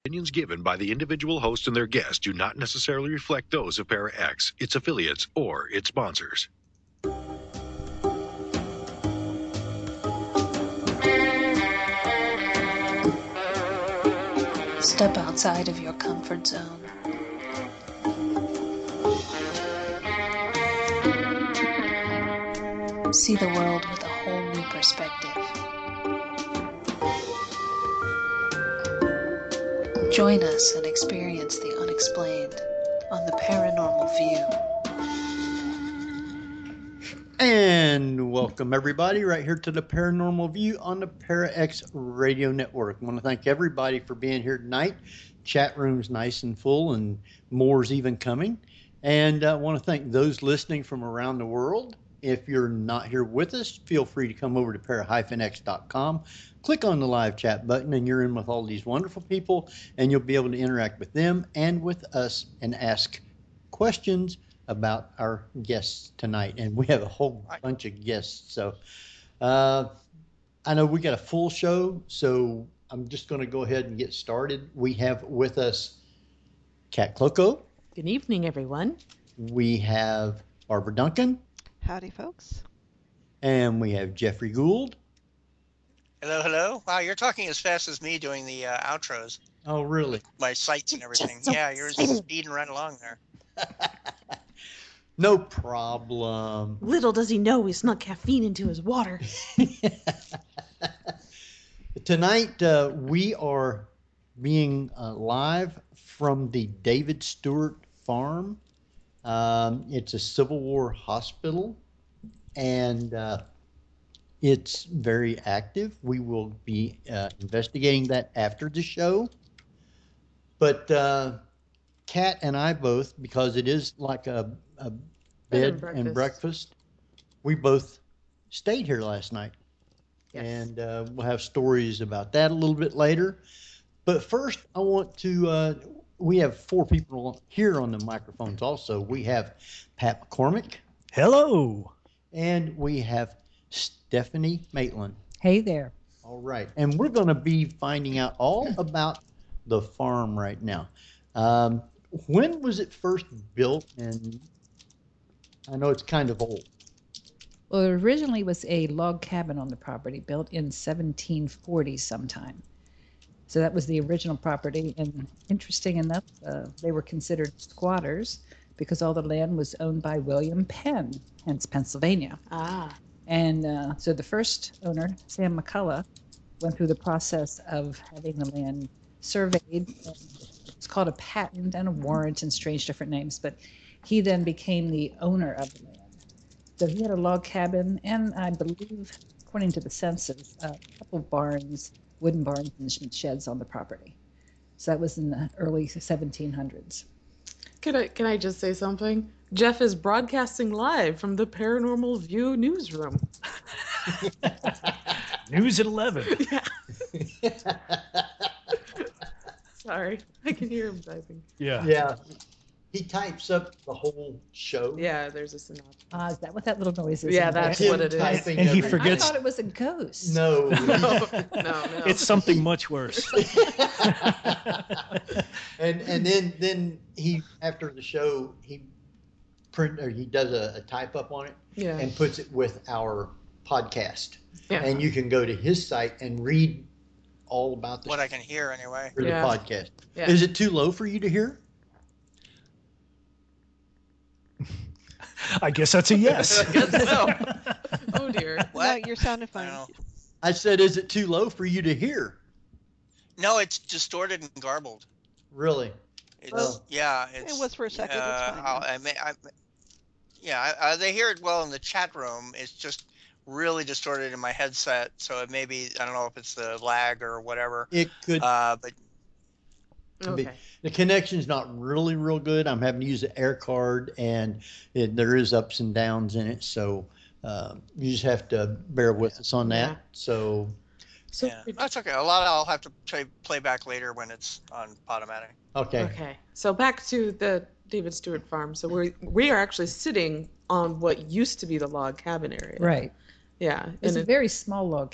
Opinions given by the individual host and their guests do not necessarily reflect those of Para-X, its affiliates, or its sponsors. Step outside of your comfort zone. See the world with a whole new perspective. Join us and experience the unexplained on the Paranormal View. And welcome everybody right here to the Paranormal View on the Para-X Radio Network. I want to thank everybody for being here tonight. Chat room's nice and full and more's even coming. And I want to thank those listening from around the world. If you're not here with us, feel free to come over to para-x.com. Click on the live chat button and you're in with all these wonderful people and you'll be able to interact with them and with us and ask questions about our guests tonight. And we have a whole bunch of guests. So I know we got a full show, so I'm just going to go ahead and get started. We have with us Kat Klockow. Good evening, everyone. We have Barbara Duncan. Howdy, folks. And we have Jeffrey Gould. Hello, hello. Wow, you're talking as fast as me doing the outros. Oh, really? My sights and everything. Yeah, you're speeding right along there. No problem. Little does he know he snuck caffeine into his water. Tonight, we are being live from the David Stewart Farm. It's a Civil War hospital, and it's very active. We will be investigating that after the show. But Kat and I both, because it is like a bed and breakfast, we both stayed here last night. Yes. And we'll have stories about that a little bit later. But first, I want to, we have four people here on the microphones also. We have Pat McCormick. Hello. And we have Stephanie Maitland. Hey there. All right. And we're going to be finding out all about the farm right now. When was it first built? And I know it's kind of old. Well, it originally was a log cabin on the property built in 1740 sometime. So that was the original property. And interesting enough, they were considered squatters because all the land was owned by William Penn, hence Pennsylvania. Ah. And so the first owner, Sam McCullough, went through the process of having the land surveyed. It's called a patent and a warrant and strange different names, but he then became the owner of the land. So he had a log cabin and I believe, according to the census, a couple of barns, wooden barns and sheds on the property. So that was in the early 1700s. Can I just say something? Jeff is broadcasting live from the Paranormal View newsroom. News at 11. Yeah. Sorry, I can hear him typing. Yeah. Yeah. He types up the whole show. Yeah, there's a synopsis. Is that what that little noise is? Yeah, that's what it is. And he forgets. I thought it was a ghost. No. No. It's something much worse. and then he, after the show, he does a type up on it and puts it with our podcast. Yeah. And you can go to his site and read all about what I can hear anyway. For the podcast. Yeah. Is it too low for you to hear? I guess that's a yes. I guess so. Oh dear. What? No, you're sounding fine. I said, is it too low for you to hear? No, it's distorted and garbled. Really? It was for a second. They hear it well in the chat room. It's just really distorted in my headset, so it may be, I don't know if it's the lag or whatever. It could. But okay. The connection's not really real good. I'm having to use an air card, and there is ups and downs in it, so you just have to bear with us on that. Yeah. So that's okay. A lot I'll have to play back later when it's on Podomatic. Okay. So back to the David Stewart Farm. So we are actually sitting on what used to be the log cabin area. Right. Yeah. It's a very small log cabin.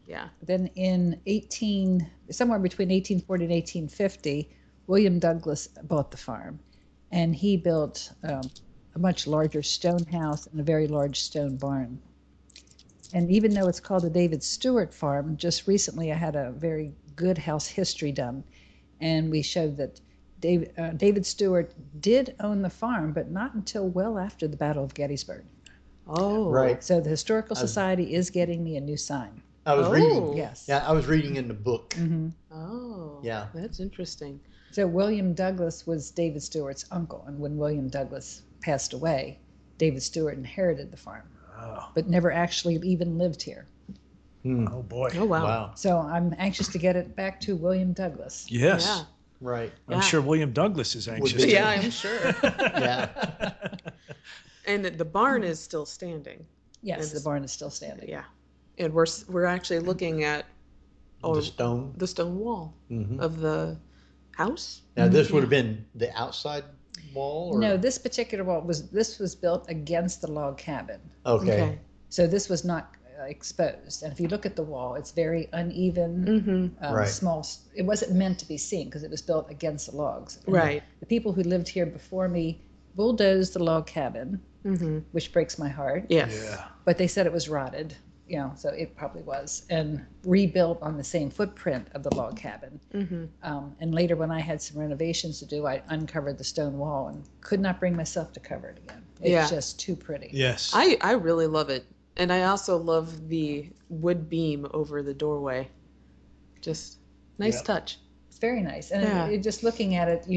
Yeah. Then in somewhere between 1840 and 1850, William Douglas bought the farm, and he built a much larger stone house and a very large stone barn. And even though it's called the David Stewart Farm, just recently I had a very good house history done, and we showed that David Stewart did own the farm, but not until well after the Battle of Gettysburg. Oh. Right. So the Historical Society is getting me a new sign. I was reading. Yes. Yeah, I was reading in the book. Mm-hmm. Oh. Yeah. That's interesting. So William Douglas was David Stewart's uncle, and when William Douglas passed away, David Stewart inherited the farm, but never actually even lived here. Oh boy. Oh wow. Wow. So I'm anxious to get it back to William Douglas. Yes. Yeah. Right. I'm Yeah. sure William Douglas is anxious. be. to- Yeah, I'm sure. Yeah. And the barn is still standing. Yes, It's- the barn is still standing. Yeah. And we're actually looking at The stone. the stone wall Hmm. of the house. Now this would have been the outside wall, or No, this particular wall was built against the log cabin. okay. So this was not exposed. And if you look at the wall, it's very uneven, Mm-hmm. Right. small. It wasn't meant to be seen because it was built against the logs. And Right. The people who lived here before me bulldozed the log cabin, Mm-hmm. which breaks my heart. Yes. Yeah. But they said it was rotted, so it probably was, and rebuilt on the same footprint of the log cabin. Mm-hmm. And later, when I had some renovations to do, I uncovered the stone wall and could not bring myself to cover it again. It's Yeah. just too pretty. Yes. I really love it. And I also love the wood beam over the doorway. Just nice Yeah. touch. It's very nice. And Yeah. just looking at it,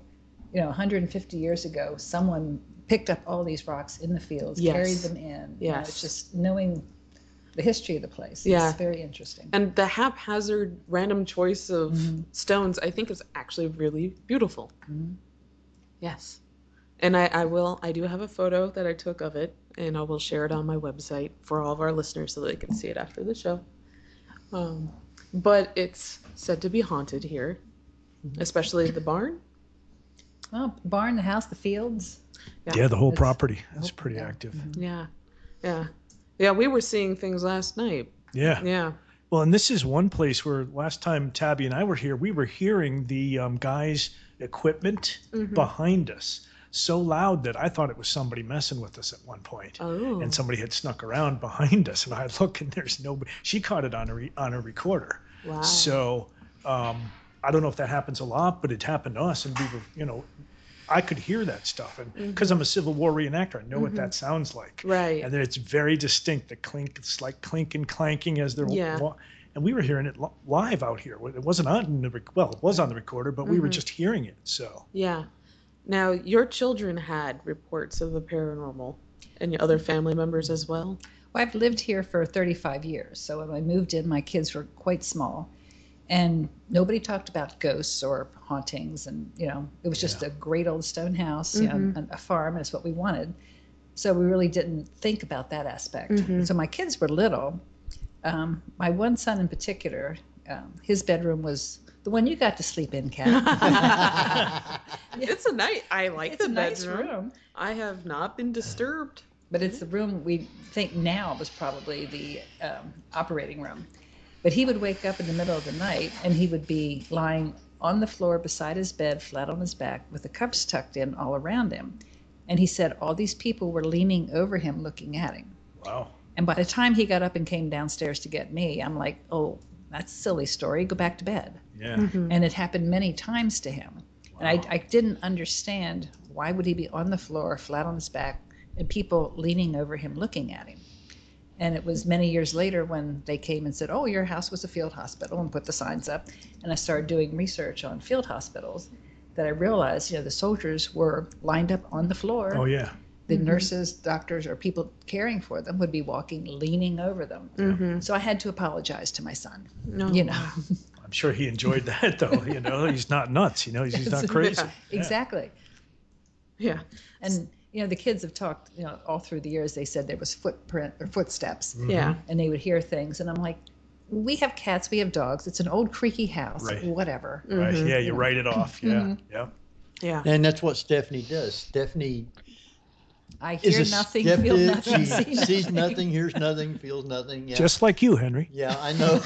150 years ago, someone picked up all these rocks in the fields, Yes. carried them in. Yes. It's just knowing the history of the place. Yeah. It's very interesting. And the haphazard random choice of Mhm. stones, I think, is actually really beautiful. Mhm. Yes. And I do have a photo that I took of it, and I will share it on my website for all of our listeners so they can see it after the show. But it's said to be haunted here, especially the barn. Well, barn, the house, the fields. Yeah, the whole It's- property is Oh, pretty yeah. active. Yeah. Yeah. Yeah, we were seeing things last night. Yeah. Yeah. Well, and this is one place where last time Tabby and I were here, we were hearing the guys' equipment Mhm. behind us so loud that I thought it was somebody messing with us at one point. Oh. And somebody had snuck around behind us, and I look, and there's nobody. She caught it on a recorder. Wow. So I don't know if that happens a lot, but it happened to us, and we were, I could hear that stuff, and because I'm a Civil War reenactor, I know what that sounds like. Right. And then it's very distinct. The clink, it's like clink and clanking as they're Yeah. and we were hearing it live out here. It wasn't on the it was on the recorder, but we were just hearing it. So Yeah. Now, your children had reports of the paranormal, and your other family members as well? Well, I've lived here for 35 years. So when I moved in, my kids were quite small. And nobody talked about ghosts or hauntings. And, it was just a great old stone house, and a farm, and it's what we wanted. So we really didn't think about that aspect. So my kids were little. My one son in particular, his bedroom was the one you got to sleep in, Kat. It's a night. I like It's the a nice bedroom. room. I have not been disturbed. But it's the room we think now was probably the operating room. But he would wake up in the middle of the night and he would be lying on the floor beside his bed, flat on his back, with the cups tucked in all around him. And he said all these people were leaning over him, looking at him. wow. And by the time he got up and came downstairs to get me, I'm like, oh, that's a silly story. Go back to bed. Yeah. And it happened many times to him. And I didn't understand why would he be on the floor, flat on his back, and people leaning over him looking at him. And it was many years later when they came and said, oh, your house was a field hospital, and put the signs up. And I started doing research on field hospitals that I realized, the soldiers were lined up on the floor. Oh yeah. The nurses, doctors, or people caring for them would be walking, leaning over them. So I had to apologize to my son. No. I'm sure he enjoyed that though. He's not nuts. He's not crazy. Yeah. Yeah. Exactly. Yeah. And the kids have talked, all through the years. They said there was footprint or footsteps, Yeah. and they would hear things. And I'm like, we have cats, we have dogs. It's an old creaky house, Right. whatever. Right. Yeah. You write it off. Yeah. Yeah. Yeah. And that's what Stephanie does. Stephanie I is hear a nothing, feel skeptic. nothing, She see sees nothing. nothing, hears nothing, feels nothing. Yeah. Just like you, Henry. Yeah, I know.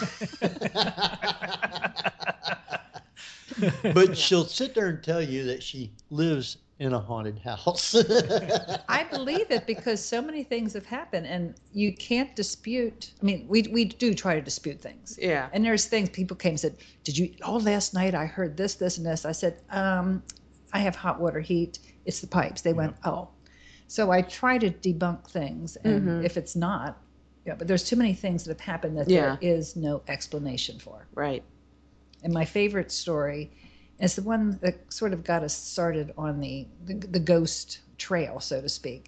But she'll sit there and tell you that she lives in a haunted house. I believe it because so many things have happened and you can't dispute. I mean, we do try to dispute things. Yeah. And there's things people came and said, last night I heard this, this, and this. I said, I have hot water heat. It's the pipes. They went, oh. So I try to debunk things. And if it's not, but there's too many things that have happened that there is no explanation for. Right. And my favorite story is the one that sort of got us started on the ghost trail, so to speak.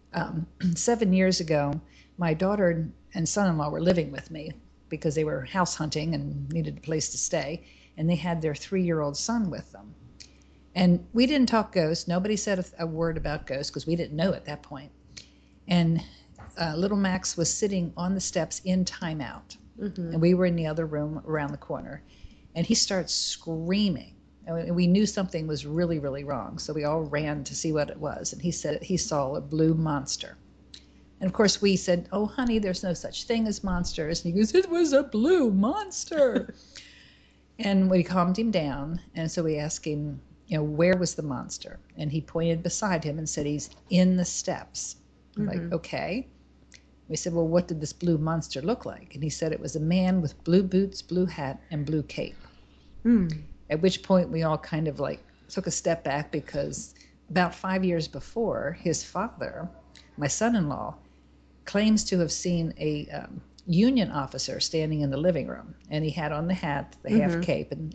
7 years ago, my daughter and son-in-law were living with me because they were house hunting and needed a place to stay. And they had their 3-year-old son with them. And we didn't talk ghosts. Nobody said a word about ghosts because we didn't know at that point. And little Max was sitting on the steps in timeout. And we were in the other room around the corner. And he starts screaming. And we knew something was really, really wrong. So we all ran to see what it was. And he said he saw a blue monster. And of course we said, oh, honey, there's no such thing as monsters. And he goes, it was a blue monster. And we calmed him down. And so we asked him, where was the monster? And he pointed beside him and said, he's in the steps. I'm like, okay. We said, well, what did this blue monster look like? And he said it was a man with blue boots, blue hat, and blue cape. At which point we all kind of took a step back because about 5 years before, his father, my son-in-law, claims to have seen a Union officer standing in the living room. And he had on the hat, the half cape, and,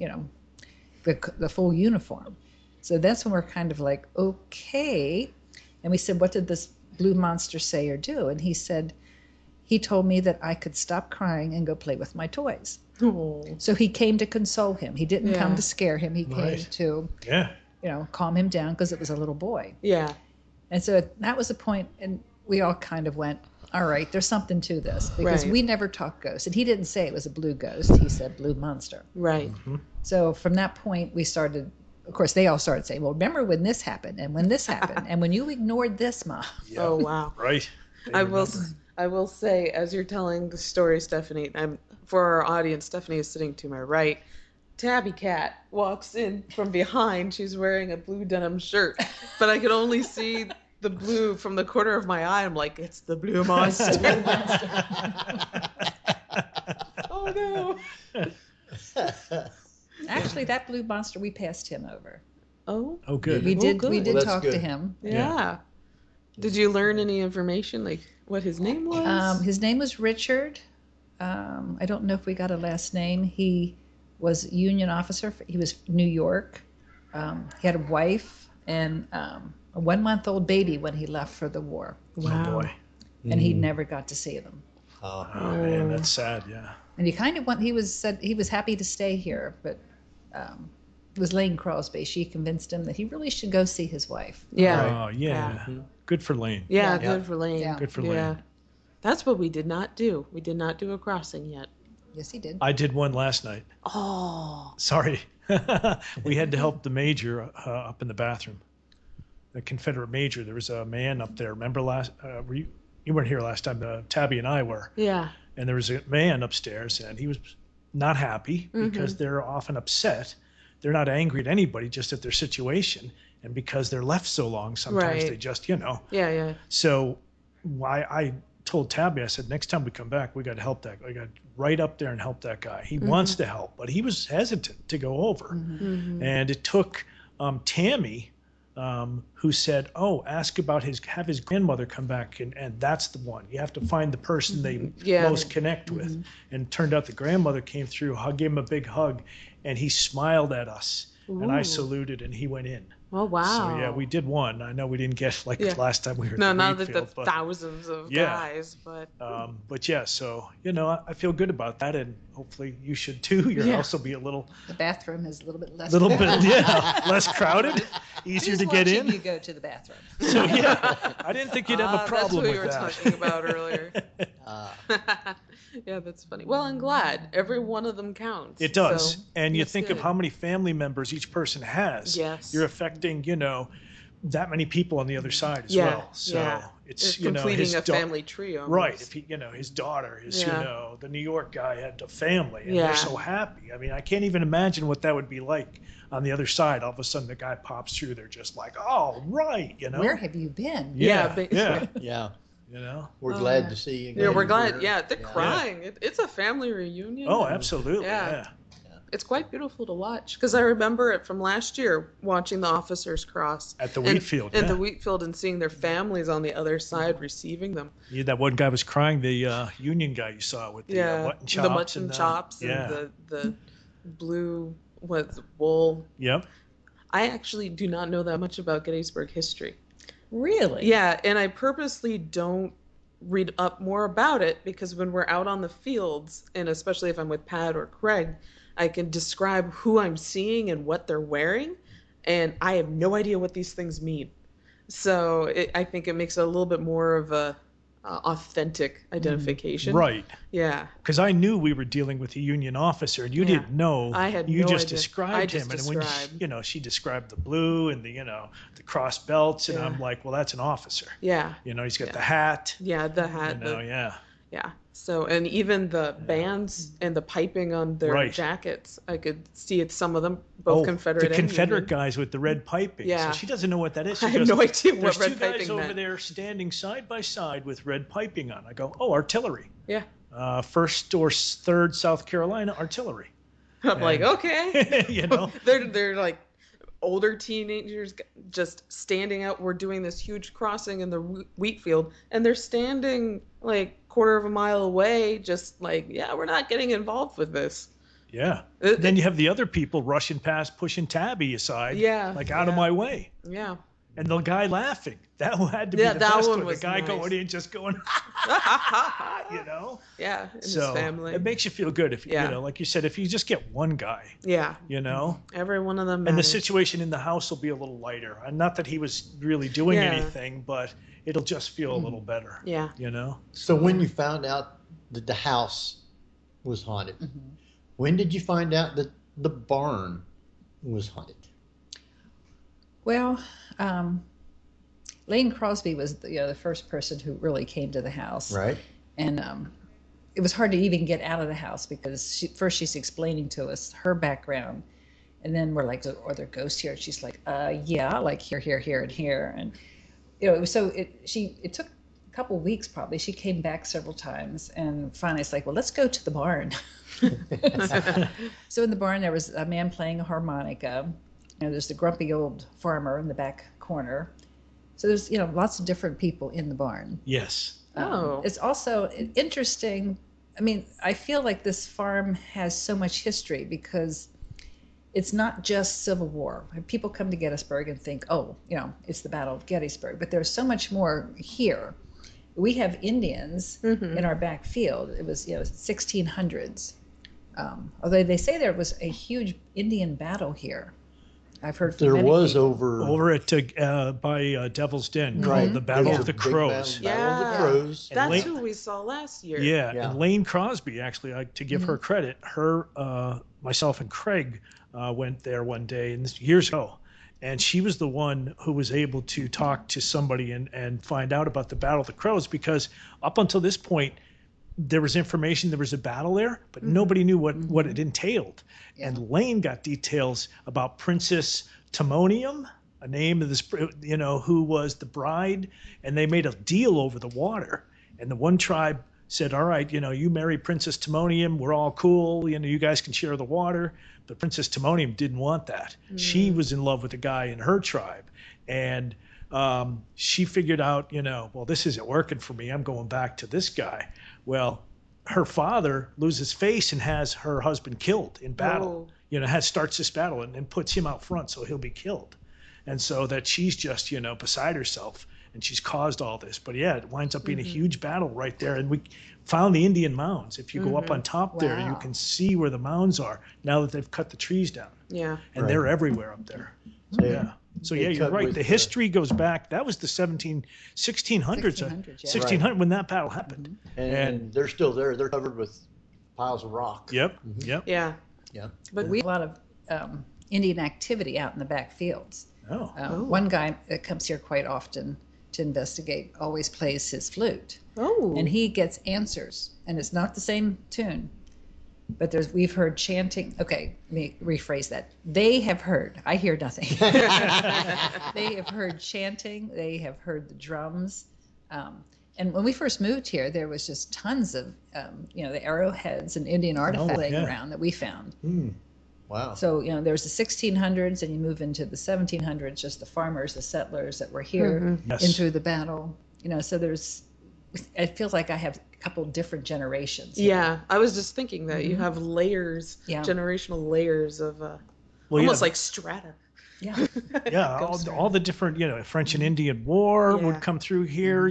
the full uniform. So that's when we're kind of like, okay. And we said, what did this blue monster say or do? And he said, he told me that I could stop crying and go play with my toys. Oh. So he came to console him. He didn't come to scare him. He came to, calm him down because it was a little boy. Yeah. And so that was the point, and we all kind of went, all right, there's something to this because we never talked ghosts. And he didn't say it was a blue ghost. He said blue monster. Right. So from that point, we started, of course, they all started saying, well, remember when this happened and when this happened and when you ignored this, Mom. Yeah. Oh, wow. Right. I will say, as you're telling the story, Stephanie, for our audience, Stephanie is sitting to my right. Tabby Cat walks in from behind. She's wearing a blue denim shirt, but I could only see the blue from the corner of my eye. I'm like, it's the blue monster. Oh, no. Actually, that blue monster, we passed him over. Oh, good. We did Well, talk good. to him. yeah. Did you learn any information, like what his name was? His name was Richard. I don't know if we got a last name. He was a Union officer. He was New York. He had a wife and a 1-month-old baby when he left for the war. Wow. Oh, boy. And he never got to see them. Oh, man, that's sad, yeah. And he kind of said he was happy to stay here, but it was Lane Crosby. She convinced him that he really should go see his wife. Yeah. Oh, yeah. Good for Lane. Yeah, Yeah. good for Lane. Yeah. Good for Yeah. Lane. That's what we did not do. We did not do a crossing yet. Yes, he did. I did one last night. Oh. Sorry. We had to help the major up in the bathroom. The Confederate major. There was a man up there. Remember you weren't here last time. Tabby and I were. Yeah. And there was a man upstairs, and he was not happy because they're often upset. They're not angry at anybody, just at their situation. And because they're left so long, sometimes they just, Yeah. So I told Tabby, I said, next time we come back, we got to help that guy. We got right up there and help that guy. He wants to help, but he was hesitant to go over. And it took Tammy, who said, ask about have his grandmother come back, and that's the one. You have to find the person they most connect with. And it turned out the grandmother came through, gave him a big hug, and he smiled at us. Ooh. And I saluted, and he went in. Oh, wow. So, yeah, we did one. I know we didn't get the last time we were No, at not Wheatfield, the thousands of guys, but... But yeah, so, I feel good about that, and hopefully you should too. You'll also be a little... The bathroom is a little bit less. Less crowded, easier to get in. You go to the bathroom. So, I didn't think you'd have a problem with that. That's what we were talking about earlier. Yeah, that's funny. Well, I'm glad. Every one of them counts. It does. So and you that's think good. of how many family members each person has. Yes. You're affecting, that many people on the other side as Yeah, well. So yeah. it's completing his a family tree almost. right. If he, his daughter, Yeah. the New York guy had a family, and Yeah. they're so happy. I mean, I can't even imagine what that would be like on the other side. All of a sudden, the guy pops through. They're just like, oh, right, Where have you been? Yeah, Yeah, yeah. Yeah. We're glad yeah. to see you. Yeah, we're you're glad. here. Yeah, they're crying. It's a family reunion. Oh, and absolutely. Yeah. It's quite beautiful to watch because I remember it from last year watching the officers cross At the wheat field. At the wheat field and seeing their families on the other side receiving them. Yeah, that one guy was crying. The Union guy you saw with the mutton chops. The mutton chops and the blue wool. Yep. I actually do not know that much about Gettysburg history. Really? Yeah, and I purposely don't read up more about it because when we're out on the fields, and especially if I'm with Pat or Craig, I can describe who I'm seeing and what they're wearing, and I have no idea what these things mean. So I think it makes it a little bit more of a authentic identification. Right. Yeah. Because I knew we were dealing with a Union officer, and you didn't know. I had you no just idea. described I him, just and when described. she described the blue and the the cross belts, and Yeah. I'm like, well, that's an officer. Yeah. He's got the hat. Yeah, the hat. Yeah. So, and even the bands and the piping on their jackets, I could see it. Some of them, both Confederate. The and Confederate Union. guys with the red piping. Yeah. So she doesn't know what that is. She I have goes, no idea what There's red two guys piping over meant. there standing side by side with red piping on. I go, oh, artillery. Yeah. 1st or 3rd South Carolina artillery. I'm like, okay. They're like older teenagers just standing out. We're doing this huge crossing in the wheat field, and they're standing like quarter of a mile away, just like, yeah, we're not getting involved with this. Yeah. Then you have the other people rushing past, pushing Tabby aside. Yeah. Like out of my way. Yeah. And the guy laughing. That had to be the that best one one. was The guy nice. going in just going, Yeah. In so his family. it makes you feel good if like you said, if you just get one guy. Yeah. Every one of them. And the situation in the house will be a little lighter. And not that he was really doing anything, but it'll just feel a little better. Yeah. So when you found out that the house was haunted, when did you find out that the barn was haunted? Well, Lane Crosby was the first person who really came to the house. Right. And it was hard to even get out of the house because first she's explaining to us her background. And then we're like, are there ghosts here? And she's like, yeah, like here, and here. And, it took a couple of weeks probably. She came back several times. And finally it's like, well, let's go to the barn. So in the barn, there was a man playing a harmonica. There's the grumpy old farmer in the back corner. So there's, lots of different people in the barn. Yes. It's also interesting. I mean, I feel like this farm has so much history because it's not just Civil War. People come to Gettysburg and think, it's the Battle of Gettysburg, but there's so much more here. We have Indians in our back field. It was, 1600s. Although they say there was a huge Indian battle here. I've heard from there many was people. over at by Devil's Den, right. called the Battle of the Big Crows. Battle of the Crows. That's who we saw last year. Yeah, and Lane Crosby, actually, to give her credit, myself and Craig went there one day, and this years ago, and she was the one who was able to talk to somebody and find out about the Battle of the Crows, because up until this point, there was information there was a battle there, but nobody knew what it entailed. And Lane got details about Princess Timonium, a name of this, who was the bride, and they made a deal over the water. And the one tribe said, all right, you marry Princess Timonium, we're all cool, you guys can share the water. But Princess Timonium didn't want that. She was in love with a guy in her tribe. And she figured out, well, this isn't working for me. I'm going back to this guy. Well, her father loses face and has her husband killed in battle. Starts this battle and puts him out front so he'll be killed. And so that she's just, beside herself, and she's caused all this. But yeah, it winds up being a huge battle right there. And we found the Indian mounds. If you go up on top there, you can see where the mounds are now that they've cut the trees down. Yeah. And they're everywhere up there. Yeah. So yeah, you're right. The history goes back. That was the 1600s. 1600 when that battle happened. And they're still there. They're covered with piles of rock. Yep. Yeah. But we have a lot of Indian activity out in the back fields. Oh. One guy that comes here quite often to investigate always plays his flute. Oh. And he gets answers, and it's not the same tune. But we've heard chanting. Okay, let me rephrase that. They have heard. I hear nothing. They have heard chanting. They have heard the drums. And when we first moved here, there was just tons of, the arrowheads and Indian artifacts laying around that we found. Wow. So, there's the 1600s, and you move into the 1700s, just the farmers, the settlers that were here Yes. in through the battle. So it feels like I have a couple different generations. Yeah, I was just thinking that you have layers, Yeah. generational layers of Well, almost yeah. like strata. Yeah. Yeah, all the different, French and Indian War Yeah. would come through here,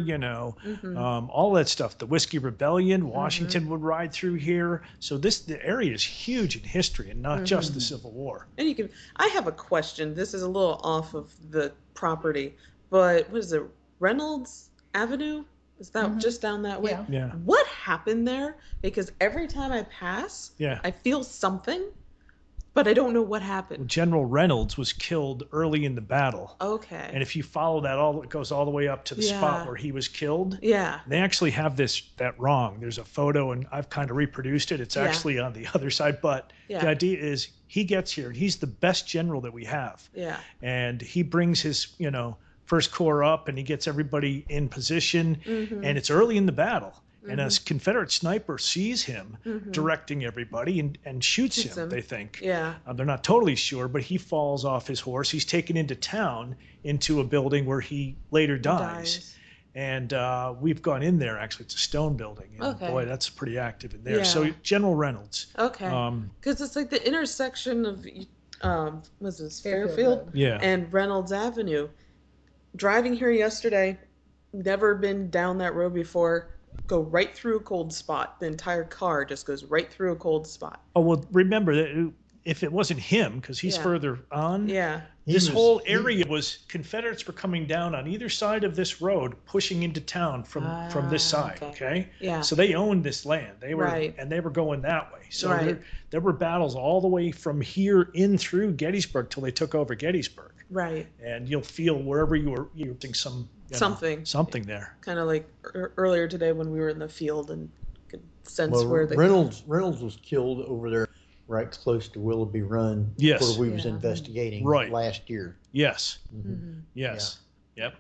all that stuff. The Whiskey Rebellion, Mm-hmm. Washington would ride through here. So the area is huge in history and not just the Civil War. And I have a question. This is a little off of the property, but what is it? Reynolds Avenue? Is that just down that way? Yeah. Yeah. What happened there? Because every time I pass, Yeah. I feel something, but I don't know what happened. General Reynolds was killed early in the battle. Okay. And if you follow that it goes all the way up to the spot where he was killed. Yeah. They actually have that wrong. There's a photo, and I've kind of reproduced it. It's actually on the other side, but Yeah. the idea is he gets here, and he's the best general that we have. Yeah. And he brings his, First Corps up, and he gets everybody in position, and it's early in the battle. And a Confederate sniper sees him directing everybody and shoots him, they think. Yeah. They're not totally sure, but he falls off his horse. He's taken into town, into a building where he later dies. And we've gone in there, actually. It's a stone building. And boy, that's pretty active in there. Yeah. So General Reynolds. Okay. Because it's like the intersection of, what's this, Fairfield Fairfield? Road. Yeah. And Reynolds Avenue. Driving here yesterday, never been down that road before. Go right through a cold spot. The entire car just goes right through a cold spot. Oh, well, remember that if it wasn't him, because he's Yeah. further on, Yeah. this whole area was Confederates were coming down on either side of this road, pushing into town from this side. Okay. Yeah. So they owned this land. They were Right. and they were going that way. So Right. there were battles all the way from here in through Gettysburg till they took over Gettysburg. Right. And you'll feel wherever you're seeing something there. Kind of like earlier today when we were in the field and could sense where the Reynolds was killed over there right close to Willoughby Run Yes. where we was investigating last year. Yes. Mm-hmm. Yes. Yep.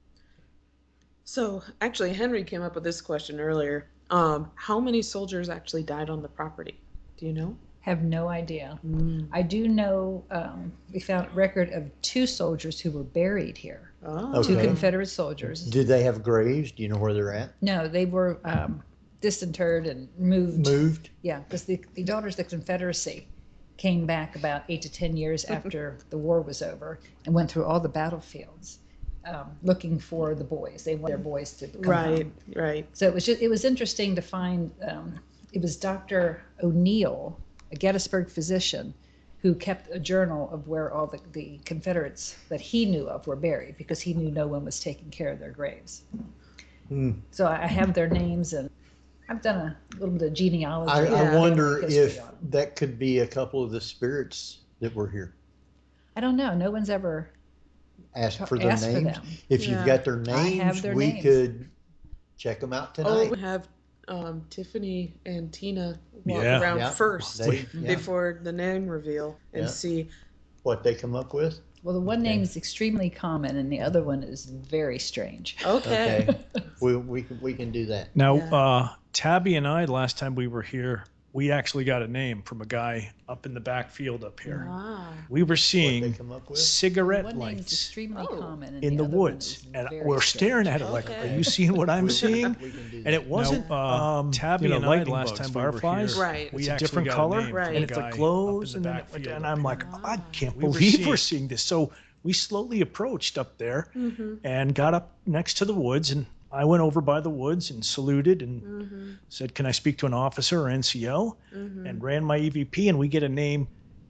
So actually, Henry came up with this question earlier. How many soldiers actually died on the property? Do you know? Have no idea. I do know we found record of 2 soldiers who were buried here. Oh. 2 Okay. Confederate soldiers. Did they have graves? Do you know where they're at? No, they were disinterred and moved. Moved? Yeah, because the Daughters of the Confederacy came back about 8 to 10 years after the war was over and went through all the battlefields looking for the boys. They wanted their boys to come home. Right. So it was interesting to find. It was Dr. O'Neill, a Gettysburg physician, who kept a journal of where all the Confederates that he knew of were buried because he knew no one was taking care of their graves. So I have their names, and I've done a little bit of genealogy. I wonder history if on them. that could be a couple of the spirits that were here. I don't know. No one's ever Ask for their asked for names. them. If you've got their names, have their we names. could check them out Oh, tonight. we have Tiffany and Tina walk Yeah. around Yeah. first They- yeah. before the name reveal and Yeah. see. What they come up with? Well, the one name is extremely common, and the other one is very strange. Okay. we can do that. Now, Yeah. Tabby and I, last time we were here, we actually got a name from a guy up in the back field up here. Ah. We were What they seeing come up with? cigarette One name is lights extremely Oh. common, and in the other one woods, is and very we're staring strange. at it like, Okay. "Are you seeing what I'm seeing?" We can do And that. it wasn't Tabby and I last time fireflies. Right. It's We a different color, Right. and it's like glows, and I'm like, I can't believe we're seeing this. So we slowly approached up there and got up next to the woods, and I went over by the woods and saluted and said, "Can I speak to an officer or NCO?" And ran my EVP, and we get a name,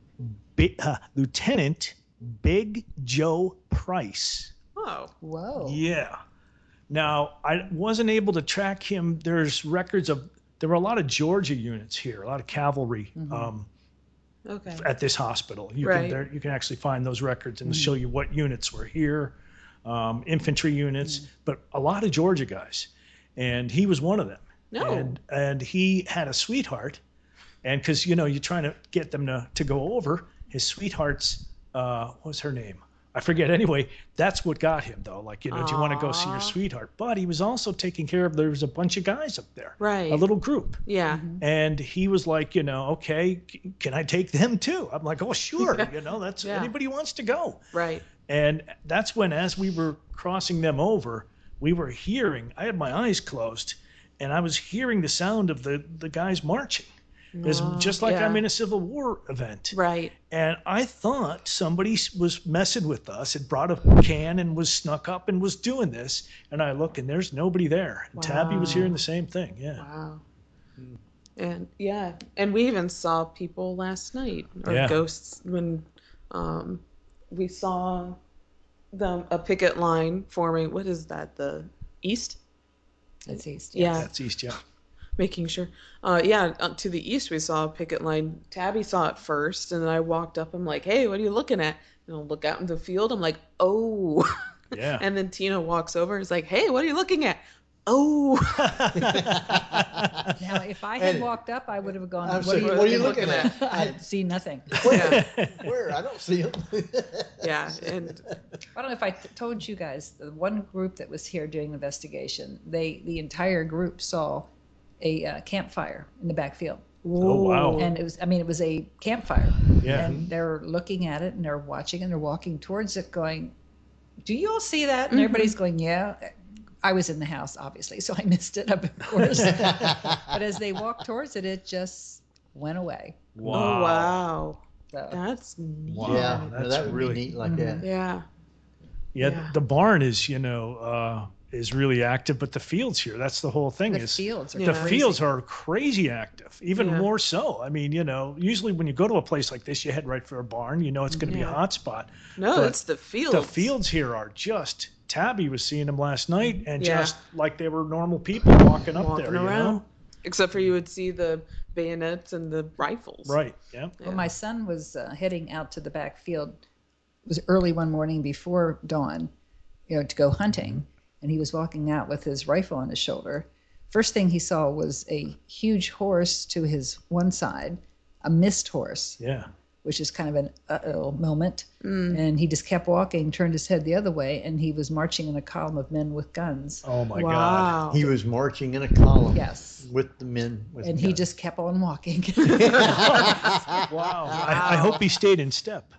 Lieutenant Big Joe Price. Oh. Whoa. Yeah. Now, I wasn't able to track him. There were a lot of Georgia units here, a lot of cavalry Okay. at this hospital. You Right. you can actually find those records and show you what units were here, infantry units, but a lot of Georgia guys, and he was one of them. No. And he had a sweetheart, and because you're trying to get them to go over, his sweetheart's what was her name? I forget. Anyway, that's what got him though. Like, do you want to go see your Aw. sweetheart? But he was also taking care of. There was a bunch of guys up there, Right. a little group, Yeah. and he was like, okay, can I take them too? I'm like, oh sure, that's Yeah. anybody who wants to go. Right. And that's when, as we were crossing them over, we were hearing. I had my eyes closed, and I was hearing the sound of the guys marching. It's just like yeah. I'm in a Civil War event. Right. And I thought somebody was messing with us, had brought a can and was snuck up and was doing this. And I look, and there's nobody there. And Tabby was hearing the same thing. Yeah. Wow. And we even saw people last night, or Yeah. ghosts, when we saw a picket line forming. What is that? The east? That's east. Yeah. That's east, yeah. Making sure. To the east we saw a picket line. Tabby saw it first, and then I walked up. I'm like, hey, what are you looking at? And I'll look out in the field. I'm like, oh. Yeah. And then Tina walks over. Is like, hey, what are you looking at? Oh. Now, if I had walked up, I would have gone, What are you looking at? I'd see nothing. Yeah. Where? I don't see him. Yeah. And I don't know if I told you guys, the one group that was here doing the investigation, the entire group saw a campfire in the backfield. Oh, wow. And it was a campfire. Yeah. And they're looking at it and they're watching and they're walking towards it going, do you all see that? And everybody's going, yeah. I was in the house, obviously, so I missed it, of course. But as they walked towards it, it just went away. Wow. oh wow. So, That's neat. Wow. Yeah, That's that would really be neat like that. Yeah. Yeah, the barn is, is really active, but the fields here, that's the whole thing. the is fields are the Yeah. crazy. fields are crazy active, even Yeah. more so. I mean, usually when you go to a place like this, you head right for a barn. It's going to be a Yeah. hot spot. No, But it's the fields. The fields here are just. Tabby was seeing them last night, and Yeah. just like they were normal people walking up Walking there. you around. know? Except for you would see the bayonets and the rifles. Right. Yeah. Well, my son was heading out to the backfield. It was early one morning before dawn, to go hunting, and he was walking out with his rifle on his shoulder. First thing he saw was a huge horse to his one side, a missed horse, Yeah. which is kind of an uh-oh moment. And he just kept walking, turned his head the other way, and he was marching in a column of men with guns. Oh my God. Wow. He was marching in a column. Yes. With the men. With And he guns. just kept on walking. Wow. I hope he stayed in step.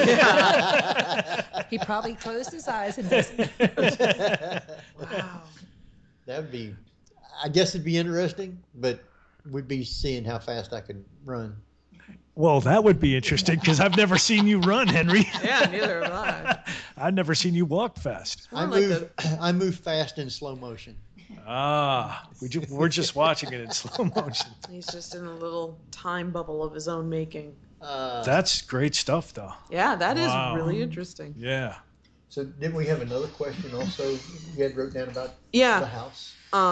He probably closed his eyes and just Wow. That'd be, I guess it'd be interesting, but we'd be seeing how fast I could run. Well, that would be interesting because I've never seen you run, Henry. Yeah, neither have I. I've never seen you walk fast. I like move, I move fast in slow motion. We're just watching it in slow motion. He's just in a little time bubble of his own making. That's great stuff, though. Yeah, that is Wow. really interesting. Yeah. So didn't we have another question also you had wrote down about the Yeah. house?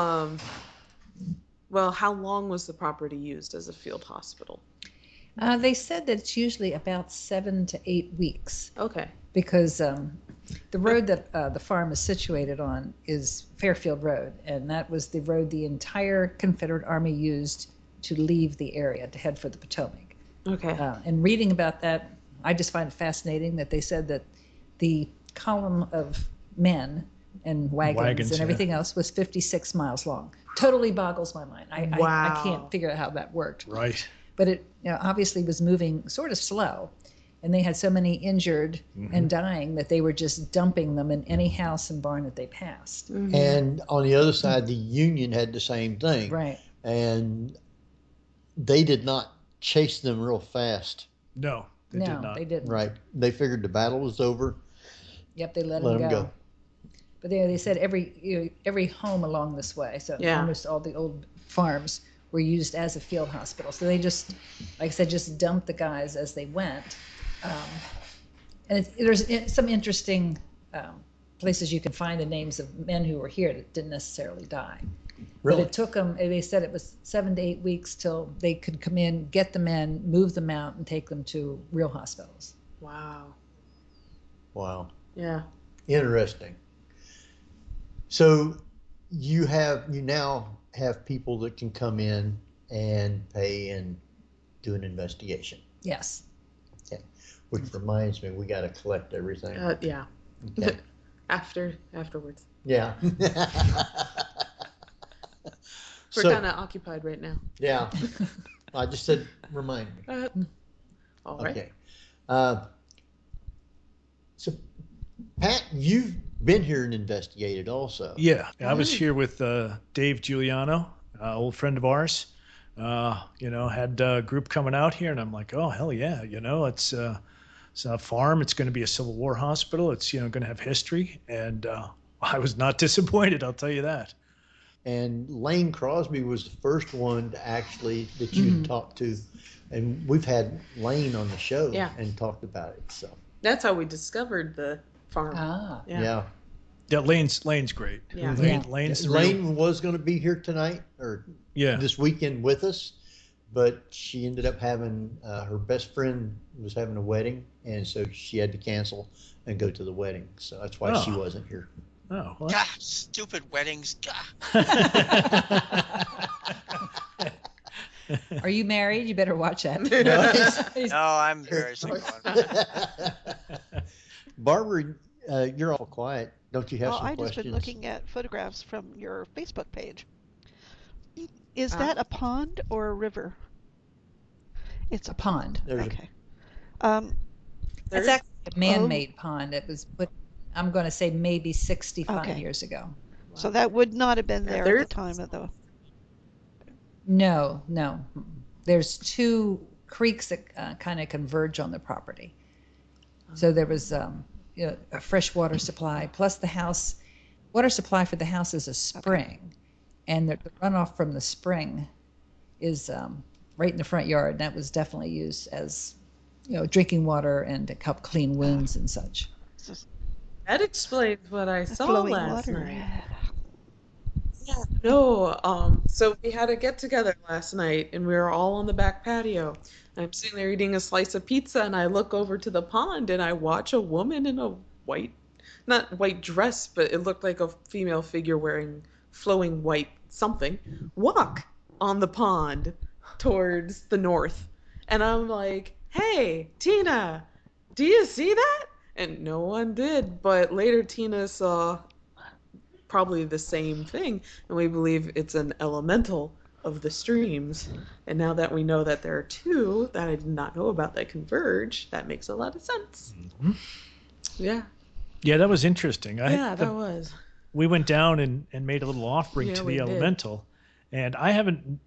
Well, how long was the property used as a field hospital? They said that it's usually about 7 to 8 weeks Okay. because the road that the farm is situated on is Fairfield Road, and that was the road the entire Confederate Army used to leave the area to head for the Potomac. Okay. And reading about that, I just find it fascinating that they said that the column of men and wagons and yeah. everything else was 56 miles long. Totally boggles my mind. I Wow. can't figure out how that worked. Right. But it obviously was moving sort of slow, and they had so many injured and dying that they were just dumping them in any house and barn that they passed. And on the other side, the Union had the same thing. Right. And they did not chase them real fast. No, they did not. They didn't. Right. They figured the battle was over. Yep, they let Let them 'em go. go. But they said every home along this way, so Yeah. almost all the old farms were used as a field hospital. So they just, like I said, just dumped the guys as they went. And there's some interesting places you can find the names of men who were here that didn't necessarily die. Really? But it took them, they said it was 7 to 8 weeks till they could come in, get the men, move them out, and take them to real hospitals. Wow. Wow. Yeah. Interesting. So you now have people that can come in and pay and do an investigation. Yes. Okay. Which reminds me, we got to collect everything. Yeah. Okay. Afterwards. Yeah. We're So- kind of occupied right now. Yeah. I just said remind me. All right. Okay. So, Pat, you've been here and investigated also. Yeah, I was here with Dave Giuliano, old friend of ours. Had a group coming out here, and I'm like, oh hell yeah, it's a farm. It's going to be a Civil War hospital. It's going to have history, and I was not disappointed. I'll tell you that. And Lane Crosby was the first one that you talked to, and we've had Lane on the show and talked about it. So That's how we discovered the farm. yeah. Yeah, Lane's great. Yeah. Lane's the real- Lane was going to be here tonight or this weekend with us, but she ended up having her best friend was having a wedding, and so she had to cancel and go to the wedding. So that's why she wasn't here. Oh, well. God, stupid weddings. God. Are you married? You better watch that. No, I'm very single. Barbara, you're all quiet. Don't you have some I've questions? just been looking at photographs from your Facebook page. Is that a pond or a river? It's a pond. Okay. It's actually a man-made pond. It was put, I'm going to say maybe 65 years ago. So that would not have been there at the time of the... No. There's 2 creeks that kind of converge on the property. So there was a fresh water supply, plus the water supply for the house is a spring. And the runoff from the spring is right in the front yard. And that was definitely used as, drinking water and to help clean wounds and such. That explains what I saw flowing last water. night. Yeah, no. So we had a get together last night, and we were all on the back patio. I'm sitting there eating a slice of pizza, and I look over to the pond, and I watch a woman in a not white dress, but it looked like a female figure wearing flowing white something, walk on the pond towards the north. And I'm like, hey, Tina, do you see that? And no one did, but later Tina saw probably the same thing, and we believe it's an elemental of the streams. And now that we know that there are 2 that I did not know about that converge, that makes a lot of sense. Mm-hmm. Yeah. Yeah, that was interesting. That was. We went down and made a little offering to we the did. elemental, and I haven't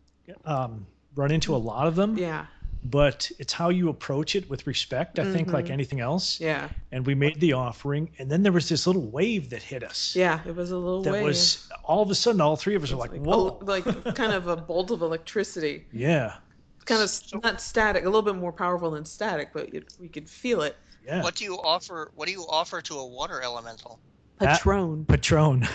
run into a lot of them. Yeah. But it's how you approach it with respect, I think, like anything else. Yeah. And we made the offering, and then there was this little wave that hit us. Yeah, it was a little wave. That was, all of a sudden, all 3 of us are like, whoa. Like kind of a bolt of electricity. Yeah. Kind of not static, a little bit more powerful than static, but we could feel it. Yeah. What do you offer to a water elemental? Patron. Patron.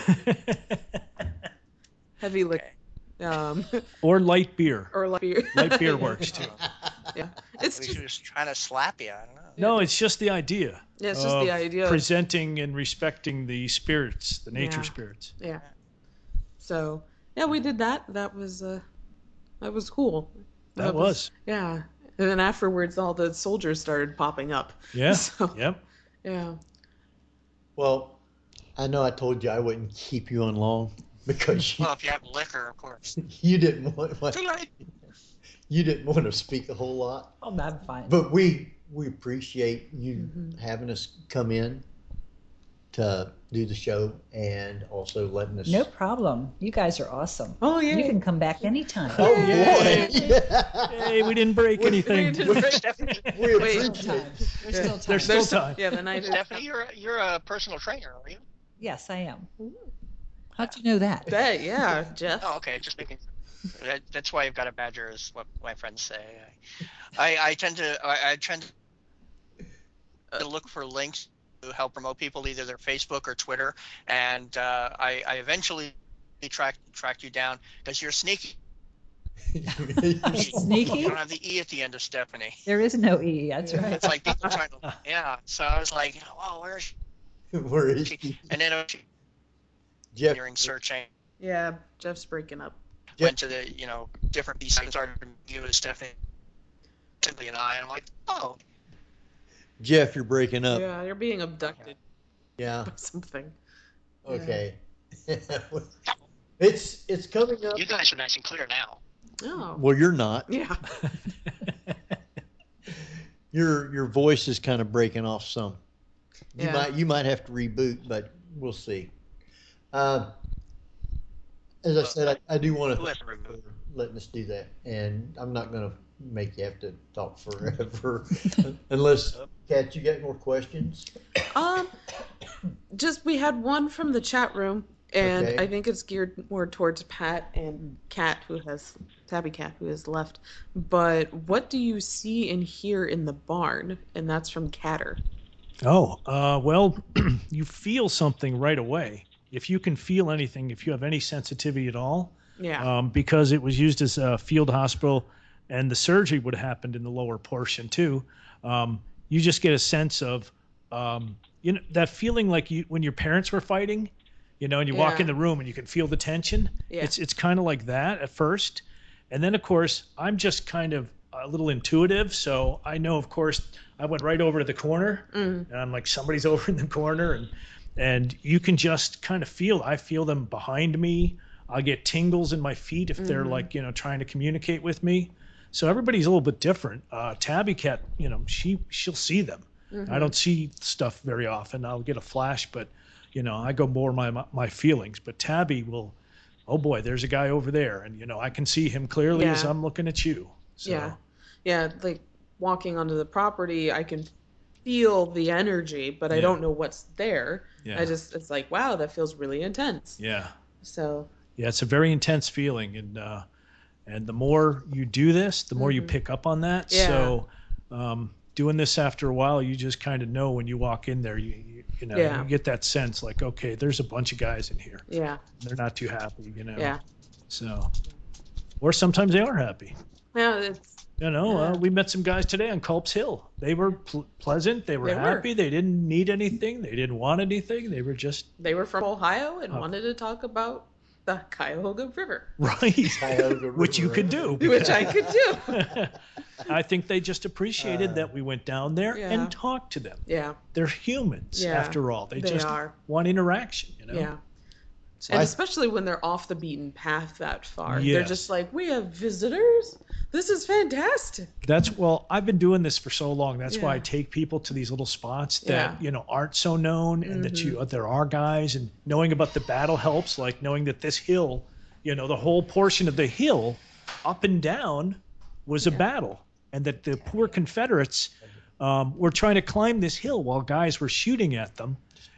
Heavy liquor. Or light beer. Or light beer. Light beer works too. Yeah. It's just trying to slap you. I don't know. No, it's just the idea. Yeah, it's just the idea of presenting and respecting the spirits, the nature spirits. Yeah. So yeah, we did that. That was cool. That was. Yeah. And then afterwards, all the soldiers started popping up. Yeah. So, Yep. Yeah. Well, I know I told you I wouldn't keep you on long because Well, if you have liquor, of course. you didn't want Too late. you didn't want to speak a whole lot. Oh, I'm fine. But we appreciate you having us come in to do the show and also letting us. No problem. You guys are awesome. Oh yeah. You can come back anytime. Oh boy! Hey, we didn't break anything. We Wait, appreciate it. There's still time. There's still time. Yeah, the night is. Stephanie, you're a personal trainer, are you? Yes, I am. How'd you know that? Bet, yeah, Jeff. Oh, okay. Just making. That's why I've got a badger, is what my friends say. I tend to look for links help promote people, either their Facebook or Twitter. And I eventually tracked you down because you're sneaky. Sneaky? You don't have the E at the end of Stephanie. There is no E. That's right. It's like people trying to, yeah. So I was like, oh, where is she? Where is she? And then Jeff, during searching, Yeah, Jeff's breaking up. went to the different pieces and started you and Stephanie, and I'm like, oh. Jeff, you're breaking up. Yeah, you're being abducted Yeah. by something. Okay. It's coming up. You guys are nice and clear now. Oh. Well, you're not. Yeah. Your voice is kind of breaking off some. You might have to reboot, but we'll see. As I said, I do want to thank you for letting us do that, and I'm not going to make you have to talk forever unless, Kat, you got more questions? Just we had one from the chat room, and Okay. I think it's geared more towards Pat and Tabby Cat, who has left. But what do you see and hear in the barn? And that's from Catter. Oh, well, you feel something right away. If you can feel anything, if you have any sensitivity at all, Yeah. because it was used as a field hospital and the surgery would have happened in the lower portion too, you just get a sense of, that feeling like when your parents were fighting, and you walk in the room and you can feel the tension. Yeah. It's kind of like that at first. And then, of course, I'm just kind of a little intuitive. So I know, of course, I went right over to the corner and I'm like, somebody's over in the corner, and you can just kind of feel, I feel them behind me. I'll get tingles in my feet if they're like, trying to communicate with me. So everybody's a little bit different. Tabby Cat, she'll see them. I don't see stuff very often. I'll get a flash, but I go more my feelings. But Tabby will, oh boy, there's a guy over there, and I can see him clearly as I'm looking at you. So. Yeah, like walking onto the property, I can feel the energy, but I don't know what's there. Yeah. It's like, wow, that feels really intense. Yeah. So. Yeah, it's a very intense feeling, and the more you do this, the more you pick up on that. Yeah. So, doing this after a while, you just kind of know when you walk in there, you get that sense like, okay, there's a bunch of guys in here. Yeah. They're not too happy, Yeah. So, or sometimes they are happy. Yeah, it's. We met some guys today on Culp's Hill. They were pleasant. They were happy. They didn't need anything. They didn't want anything. They were just. They were from Ohio and wanted to talk about the Cuyahoga River. Right. Cuyahoga Which you River. could do. Which I could do. I think they just appreciated that we went down there and talked to them. Yeah. They're humans, after all. They just are. want interaction, Yeah. So And especially when they're off the beaten path that far. They're Yes. just like, we have visitors? This is fantastic. I've been doing this for so long. That's why I Yeah. take people to these little spots that, aren't so known, and that there are guys, and knowing about the battle helps, like knowing that this hill, the whole portion of the hill up and down was a battle, and that the poor Confederates were trying to climb this hill while guys were shooting at them.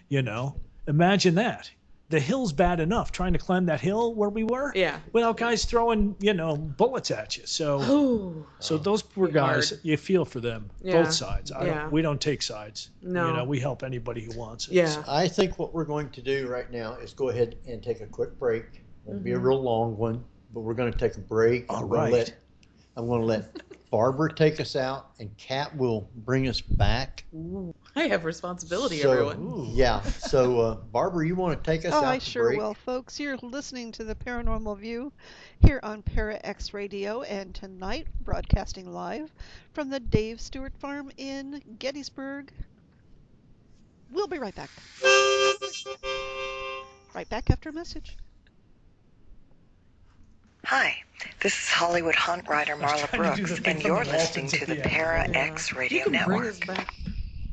Imagine that. The hill's bad enough trying to climb that hill where we were. Yeah. Without guys throwing, bullets at you. So those poor guys, you feel for them, Yeah. both sides. Yeah. We don't take sides. No. We help anybody who wants it. Yeah. I think what we're going to do right now is go ahead and take a quick break. It won't be a real long one, but we're going to take a break. All I'm gonna right. I'm going to let Barbara take us out, and Kat will bring us back. Ooh, I have responsibility, So, everyone. yeah. So, Barbara, you want to take us out I to sure break? will, folks. You're listening to the Paranormal View here on ParaX Radio, and tonight broadcasting live from the Dave Stewart Farm in Gettysburg. We'll be right back. Right back after a message. Hi, this is Hollywood Hunt Writer Marla trying to do the Brooks, thing and from you're the listening Waltons to at the the end. Para-X You Radio can bring us Network. back.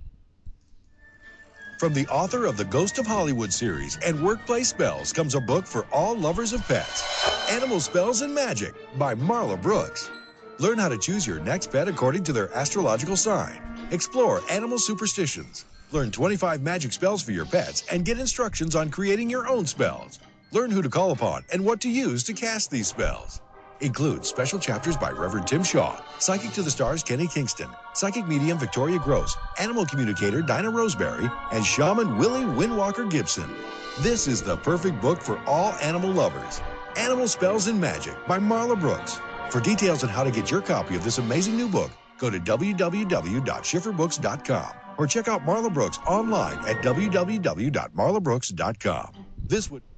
From the author of the Ghost of Hollywood series and Workplace Spells comes a book for all lovers of pets, Animal Spells and Magic by Marla Brooks. Learn how to choose your next pet according to their astrological sign. Explore animal superstitions. Learn 25 magic spells for your pets and get instructions on creating your own spells. Learn who to call upon and what to use to cast these spells. Includes special chapters by Reverend Tim Shaw, Psychic to the Stars Kenny Kingston, Psychic Medium Victoria Gross, Animal Communicator Dinah Roseberry, and Shaman Willie Windwalker Gibson. This is the perfect book for all animal lovers. Animal Spells and Magic by Marla Brooks. For details on how to get your copy of this amazing new book, go to www.schifferbooks.com or check out Marla Brooks online at www.marlabrooks.com. This would...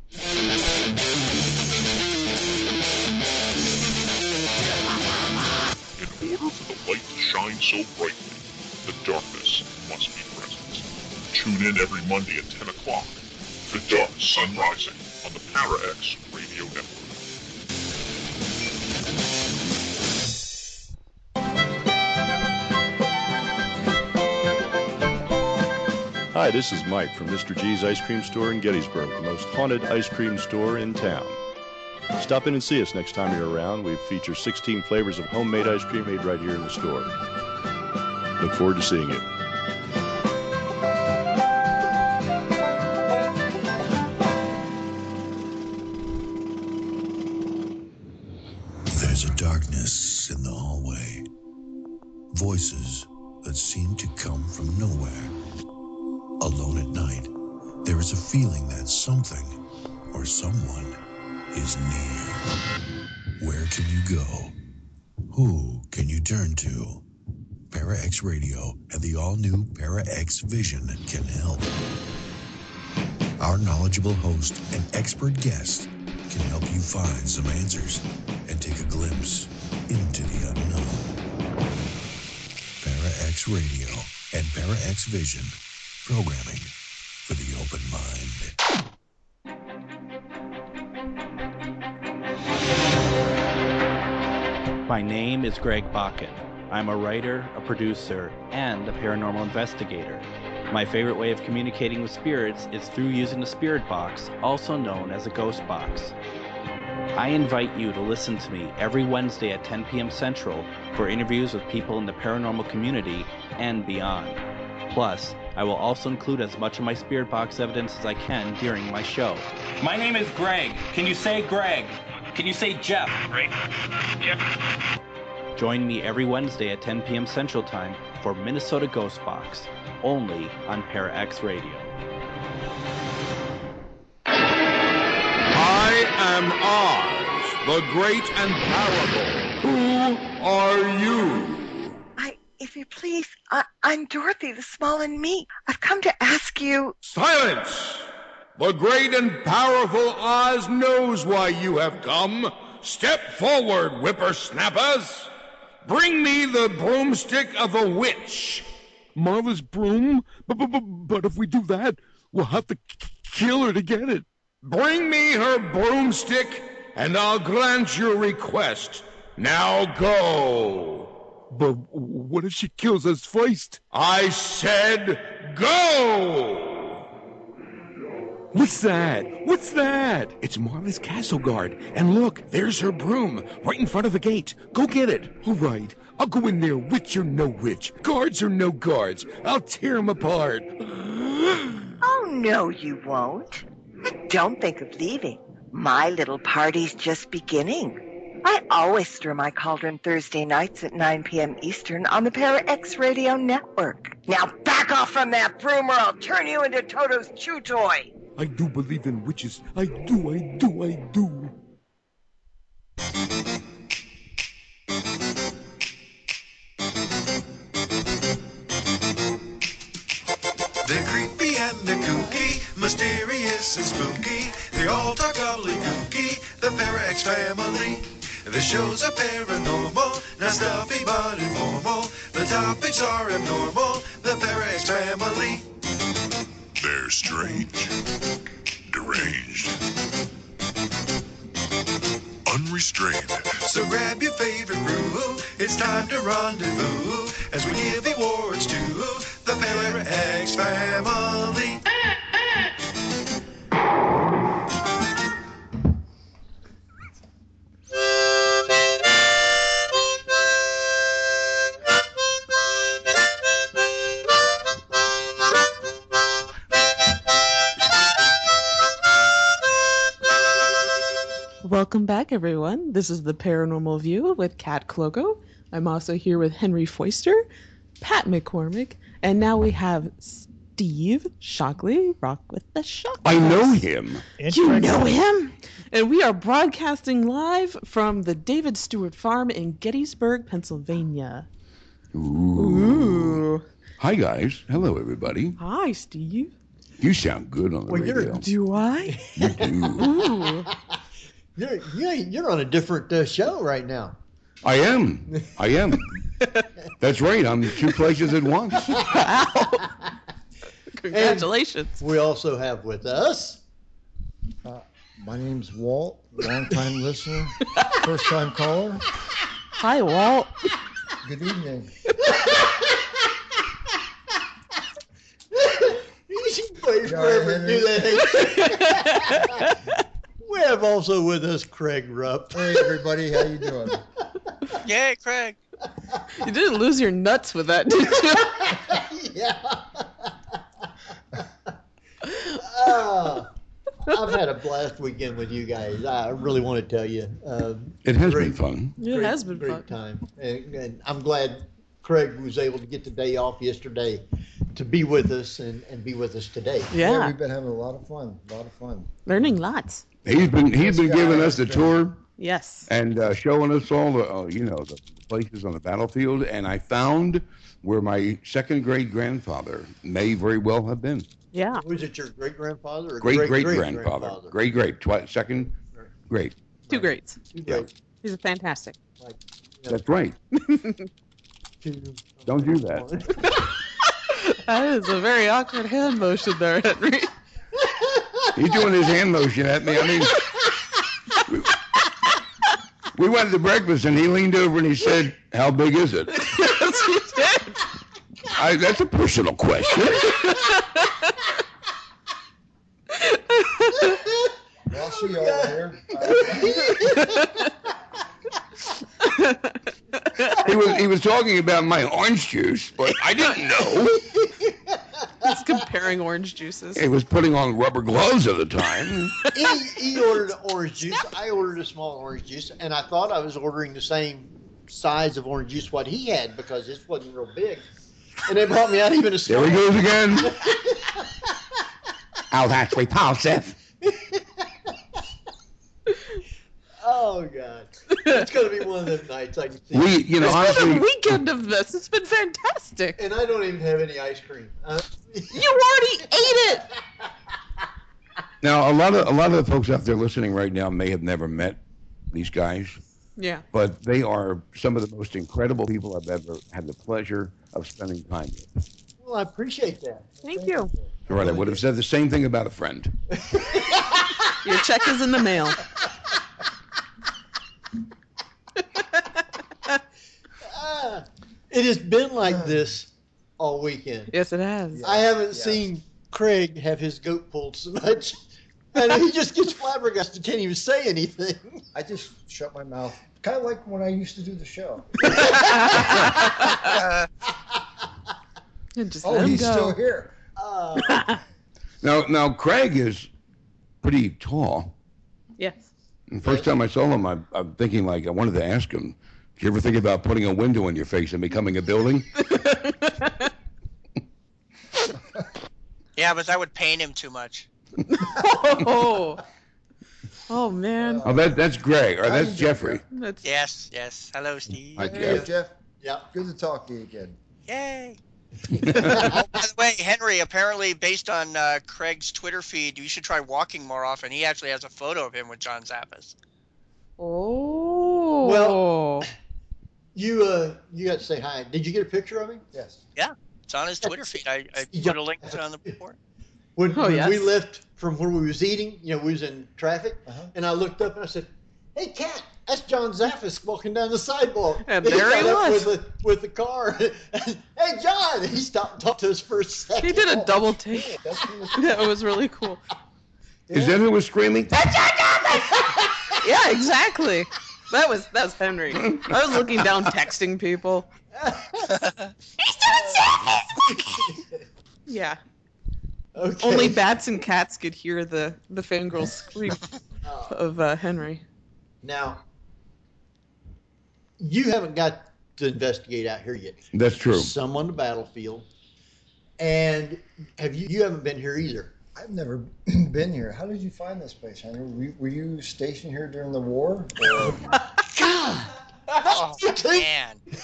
In order for the light to shine so brightly, the darkness must be present. Tune in every Monday at 10 o'clock. The Dark Sun Rising on the Para-X Radio Network. Hi, this is Mike from Mr. G's Ice Cream Store in Gettysburg, the most haunted ice cream store in town. Stop in and see us next time you're around. We feature 16 flavors of homemade ice cream made right here in the store. Look forward to seeing you. There's a darkness in the hallway. Voices that seem to come from nowhere. Alone at night, there is a feeling that something or someone is near. Where can you go? Who can you turn to? Para-X Radio and the all-new Para-X Vision can help. Our knowledgeable host and expert guest can help you find some answers and take a glimpse into the unknown. Para-X Radio and Para-X Vision. Programming for the open mind. My name is Greg Bakken. I'm a writer, a producer, and a paranormal investigator. My favorite way of communicating with spirits is through using the spirit box, also known as a ghost box. I invite you to listen to me every Wednesday at 10 p.m. Central for interviews with people in the paranormal community and beyond. Plus, I will also include as much of my spirit box evidence as I can during my show. My name is Greg. Can you say Greg? Can you say Jeff? Greg. Jeff. Join me every Wednesday at 10 p.m. Central Time for Minnesota Ghost Box, only on Para-X Radio. I am Oz, the great and powerful. Who are you? If you please, I'm Dorothy, the small and meek. I've come to ask you... Silence! The great and powerful Oz knows why you have come. Step forward, whippersnappers. Bring me the broomstick of a witch. Marla's broom? But if we do that, we'll have to kill her to get it. Bring me her broomstick, and I'll grant your request. Now go. But what if she kills us first? I said go! What's that? What's that? It's Marla's castle guard. And look, there's her broom, right in front of the gate. Go get it. All right, I'll go in there, witch or no witch, guards or no guards. I'll tear them apart. Oh, no, you won't. Don't think of leaving. My little party's just beginning. I always stir my cauldron Thursday nights at 9 p.m. Eastern on the Para-X Radio Network. Now back off from that broom or I'll turn you into Toto's chew toy. I do believe in witches. I do. They're creepy and they're kooky, mysterious and spooky. They all talk gobbledygooky, the Para-X family. The shows are paranormal, not stuffy but informal. The topics are abnormal, the Para-X family. They're strange, deranged, unrestrained. So grab your favorite brew, it's time to rendezvous as we give awards to the Para-X family. Welcome back, everyone. This is the Paranormal View with Kat Clogo. I'm also here with Henry Foister, Pat McCormick, and now we have Steve Shockley, Rock with the Shock. I know him. You know him? And we are broadcasting live from the David Stewart Farm in Gettysburg, Pennsylvania. Ooh. Hi, guys. Hello, everybody. Hi, Steve. You sound good on the radio. Do I? You do. Ooh. You're on a different show right now. I am. That's right. I'm two places at once. Congratulations. And we also have with us. My name's Walt, long-time listener, first-time caller. Hi, Walt. Good evening. You should wait forever to do that. We have also with us Craig Rupp. Hey, everybody. How you doing? Yay, Craig. You didn't lose your nuts with that, did you? Yeah. I've had a blast weekend with you guys. I really want to tell you. It has been fun. It has been great fun. Time. And I'm glad Craig was able to get the day off yesterday to be with us and be with us today. Yeah. We've been having a lot of fun. Learning lots. He's been giving us the tour. Yes. And showing us all the places on the battlefield. And I found where my second great grandfather may very well have been. Yeah. Was it your great grandfather or Great grandfather? Second great. Two greats. Yeah. He's fantastic. That's right. Don't do that. That is a very awkward hand motion there, Henry. He's doing his hand motion at me. I mean, we went to breakfast and he leaned over and he said, "How big is it?" Yes, he did. That's a personal question. I'll see you all here. He was talking about my orange juice, but I didn't know. He's comparing orange juices. He was putting on rubber gloves at the time. He ordered an orange juice. I ordered a small orange juice, and I thought I was ordering the same size of orange juice what he had because this wasn't real big. And they brought me out even a small. There he goes again. Oh, that's repulsive. Oh God, it's gonna be one of those nights I can see. It's been a weekend of this. It's been fantastic. And I don't even have any ice cream. You already ate it. Now, a lot of the folks out there listening right now may have never met these guys. Yeah. But they are some of the most incredible people I've ever had the pleasure of spending time with. Well, I appreciate that. Thank you. All right, I would have said the same thing about a friend. Your check is in the mail. It has been like this all weekend. Yes, it has. I haven't seen Craig have his goat pulled so much. And he just gets flabbergasted, can't even say anything. I just shut my mouth. Kind of like when I used to do the show. Just oh, he's still here. Now Craig is pretty tall. Yes. And first time I saw him, I'm thinking like I wanted to ask him, "Do you ever think about putting a window in your face and becoming a building?" Yeah, but that would pain him too much. Oh man. Oh, that's Greg, or that's Jeffrey. Yes. Hello, Steve. Hi, Hey, Jeff. Yeah. Good to talk to you again. Yay. Oh, by the way, Henry, apparently based on Craig's Twitter feed, you should try walking more often. He actually has a photo of him with John Zappas. Oh. Well, you got to say hi. Did you get a picture of him? Yes. Yeah, it's on his Twitter feed. I put a link to it on the report. When yes. we left from where we was eating, we was in traffic, and I looked up and I said, "Hey, Kat, that's John Zaffis walking down the sidewalk." And there he got was. up with the car. "Hey, John!" And he stopped and talked to us for a second. He did a double take. That was really cool. Is that who was screaming? That's John Zaffis! Yeah, exactly. That was Henry. I was looking down, texting people. He's doing Zaffis! Yeah. Okay. Only bats and cats could hear the fangirl scream of Henry. Now, you haven't got to investigate out here yet. That's true. Some on the battlefield. And you haven't been here either. I've never been here. How did you find this place, Henry? Were you stationed here during the war? Or... God! Oh, man. Is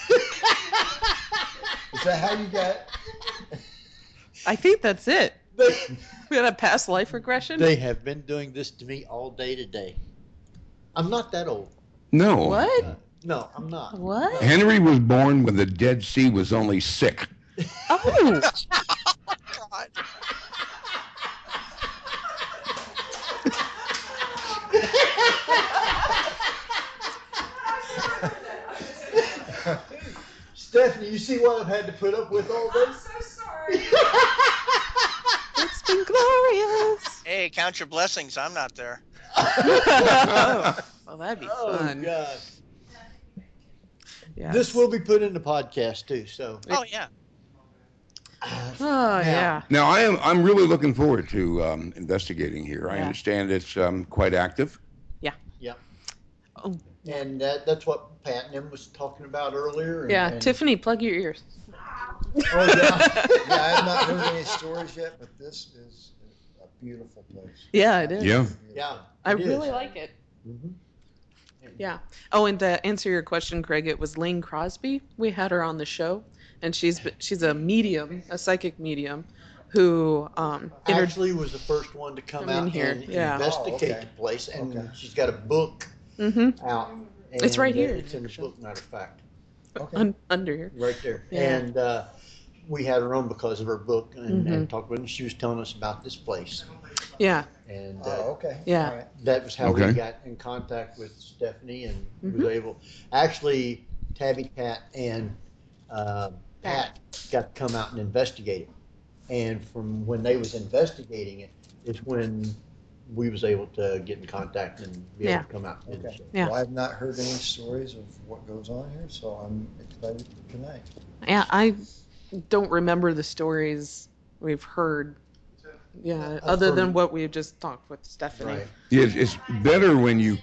that how you got... I think that's it. We had a past life regression? They have been doing this to me all day today. I'm not that old. No. What? No, I'm not. What? Henry was born when the Dead Sea was only sick. Oh! God. Stephanie, you see what I've had to put up with all day? I'm so sorry. It's been glorious. Hey, count your blessings. I'm not there. Well, that'd be fun. God. Yes. This will be put in the podcast too, so. Oh, yeah. Oh, yeah. Now, I'm really looking forward to investigating here. I Yeah. understand it's quite active. Yeah. Yeah. Oh. And that's what Pat and him was talking about earlier. And, Yeah, and, Tiffany, plug your ears. Oh, yeah. Yeah, I have not heard any stories yet, but this is a beautiful place. Yeah, it is. Yeah. Yeah. I it is. really like it. Mhm. Yeah. Oh, and to answer your question, Craig, it was Lane Crosby. We had her on the show, and she's a medium, a psychic medium, who Actually was the first one to come in out here. and Yeah. investigate Oh, okay. the place, and Okay. she's got a book Mm-hmm. out. It's right and, here, It's in the book, matter of fact, Okay. Under here. right there. Yeah. And we had her on because of her book, and Mhm. talked with her. And she was telling us about this place, Yeah. and Oh, okay. Yeah. All right. that was how we Okay. got in contact with Stephanie, and Mhm. was able. Actually, Tabby Cat and Pat got to come out and investigate it. And from when they was investigating it, is when we was able to get in contact and be Yeah. able to come out and do the Okay. show. Yeah. Well, I've not heard any stories of what goes on here, so I'm excited for tonight. Yeah, I don't remember the stories we've heard. Yeah, I've other heard- than what we just talked with Stephanie. Right. Yeah, it's better when you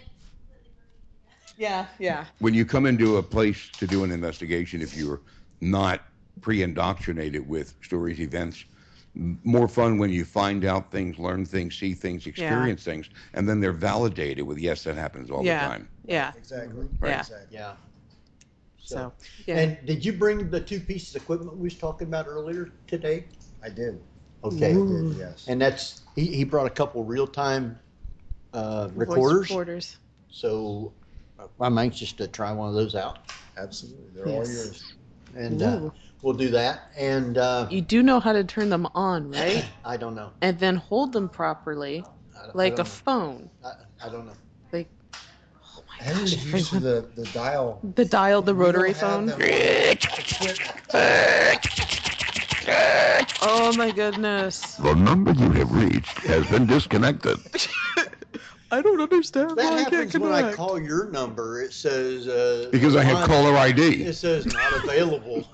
Yeah. come into a place to do an investigation if you're not pre-indoctrinated with stories, events. More fun when you find out things, learn things, see things, experience things, and then they're validated with yes, that happens all Yeah. the time. Yeah. Exactly. Right. Yeah. Exactly. Yeah. So, yeah. And did you bring the two pieces of equipment we was talking about earlier today? I did. Okay. I did, yes. And that's he brought a couple real-time Voice recorders. recorders. So I'm anxious to try one of those out, Absolutely. They're all Yes. yours. and Ooh. we'll do that. And You do know how to turn them on, right? I don't know. And then hold them properly, I like a don't phone. know. I don't know. Like, oh my Henry gosh, is used to everyone. the dial. The dial, the We don't rotary have phone. them equipment. Oh my goodness. The number you have reached has been disconnected. I don't understand That why I can't happens when I connect. call your number. It says Because I have not- caller ID. It says not available.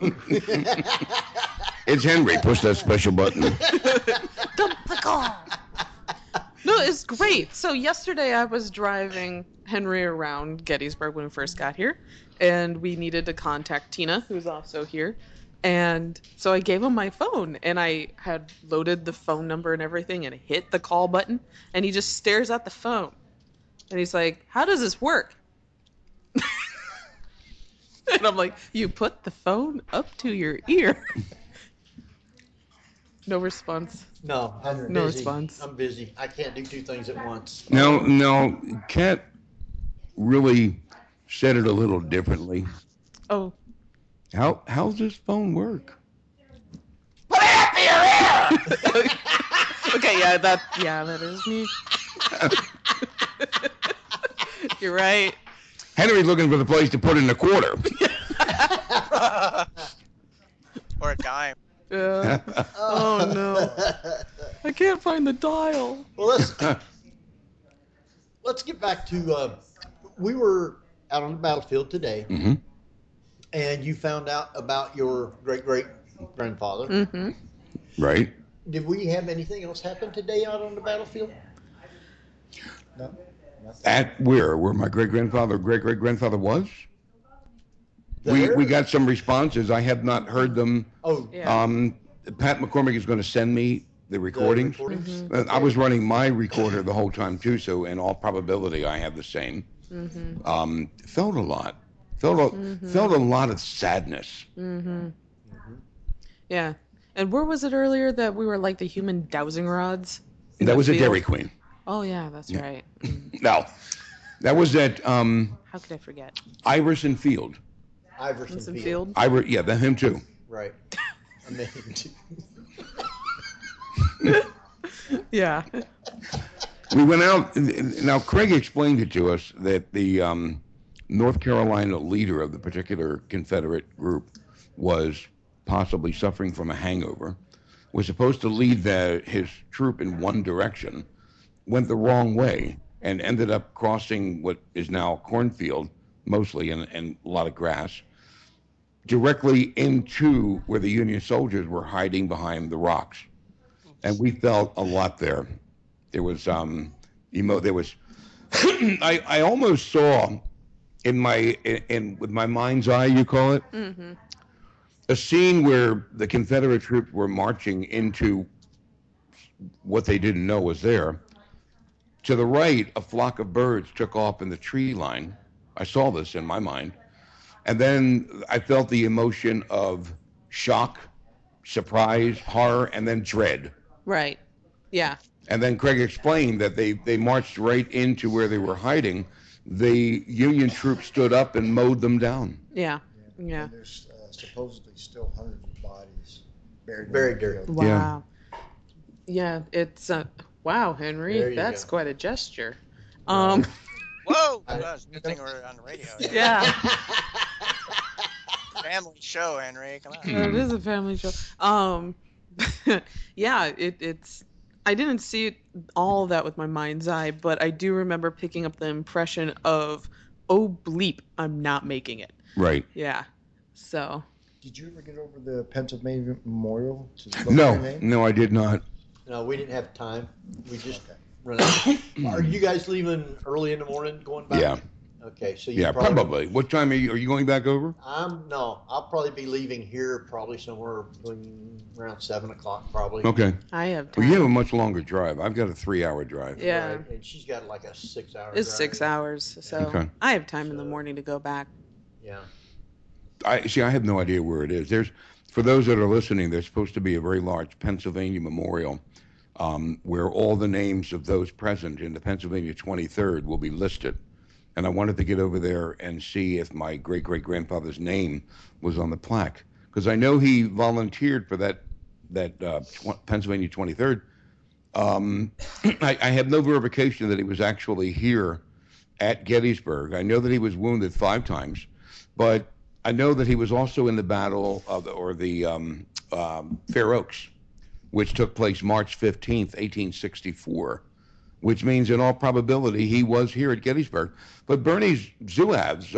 It's Henry. Push that special button. Dump the call. No, it's great. So yesterday I was driving Henry around Gettysburg when we first got here, and we needed to contact Tina, who's also here. And so I gave him my phone, and I had loaded the phone number and everything, and hit the call button, and he just stares at the phone. And he's like, "How does this work?" And I'm like, "You put the phone up to your ear." No response. No, I'm busy. No response. I'm busy. I can't do two things at once. Now, Kat really said it a little differently. Oh. How's this phone work? Okay, that is me. You're right. Henry's looking for the place to put in a quarter. Or a dime. Yeah. Oh no. I can't find the dial. Well, let's get back to we were out on the battlefield today, Mm-hmm. and you found out about your great grandfather. Mm-hmm. Right. Did we have anything else happen today out on the battlefield? No, At where my great grandfather was. There? We got some responses. I have not heard them. Oh, Yeah. Pat McCormick is going to send me the recordings. Mhm. I was running my recorder the whole time too, so in all probability I have the same. Mhm. Felt a lot. Felt a lot of sadness. Mhm. Yeah. And where was it earlier that we were like the human dowsing rods? in That the was a field? Dairy Queen. Oh yeah, that's Yeah. right. No, that was at How could I forget? Iverson Field. Iverson Field. Yeah, him too. Right. I mean, Yeah. We went out. Now, Craig explained it to us that the North Carolina leader of the particular Confederate group was possibly suffering from a hangover, was supposed to lead his troop in one direction, went the wrong way, and ended up crossing what is now cornfield, mostly, and a lot of grass, directly into where the Union soldiers were hiding behind the rocks. And we felt a lot there. There was there was I almost saw with my mind's eye, you call it, Mhm. a scene where the Confederate troops were marching into what they didn't know was there. To the right, a flock of birds took off in the tree line. I saw this in my mind. And then I felt the emotion of shock, surprise, horror, and then dread. Right. Yeah. And then Craig explained that they marched right into where they were hiding. The Union troops stood up and mowed them down. Yeah. Yeah. And there's supposedly still hundreds of bodies buried. Buried in the field. Wow. Yeah. It's wow, There Henry. you That's go. quite a gesture. Whoa! That's a good thing we're on the radio. Yeah. Family show, Henry. Come on. It is a family show. Yeah, it's. I didn't see all of that with my mind's eye, but I do remember picking up the impression of, oh bleep, I'm not making it. Right. Yeah. So. Did you ever get over the Pennsylvania Memorial? To look No, at your name? no, I did not. no, we didn't have time. We just run out. Are you guys leaving early in the morning going back? Yeah. Okay, so you Yeah, probably. What time are you going back over? No, I'll probably be leaving here probably somewhere between around 7 o'clock probably. Okay. I have Well, time. you have a much longer drive. I've got a 3-hour drive. Yeah. Right, and she's got like a 6-hour It's drive. 6 hours, so Okay. I have time in the morning to go back. Yeah. I have no idea where it is. For those that are listening, there's supposed to be a very large Pennsylvania memorial where all the names of those present in the Pennsylvania 23rd will be listed. And I wanted to get over there and see if my great-great-grandfather's name was on the plaque, because I know he volunteered for that Pennsylvania 23rd. I have no verification that he was actually here at Gettysburg. I know that he was wounded 5 times, but I know that he was also in the Battle of the Fair Oaks, which took place March 15th, 1864, which means in all probability he was here at Gettysburg. But Bernie's Zouaves,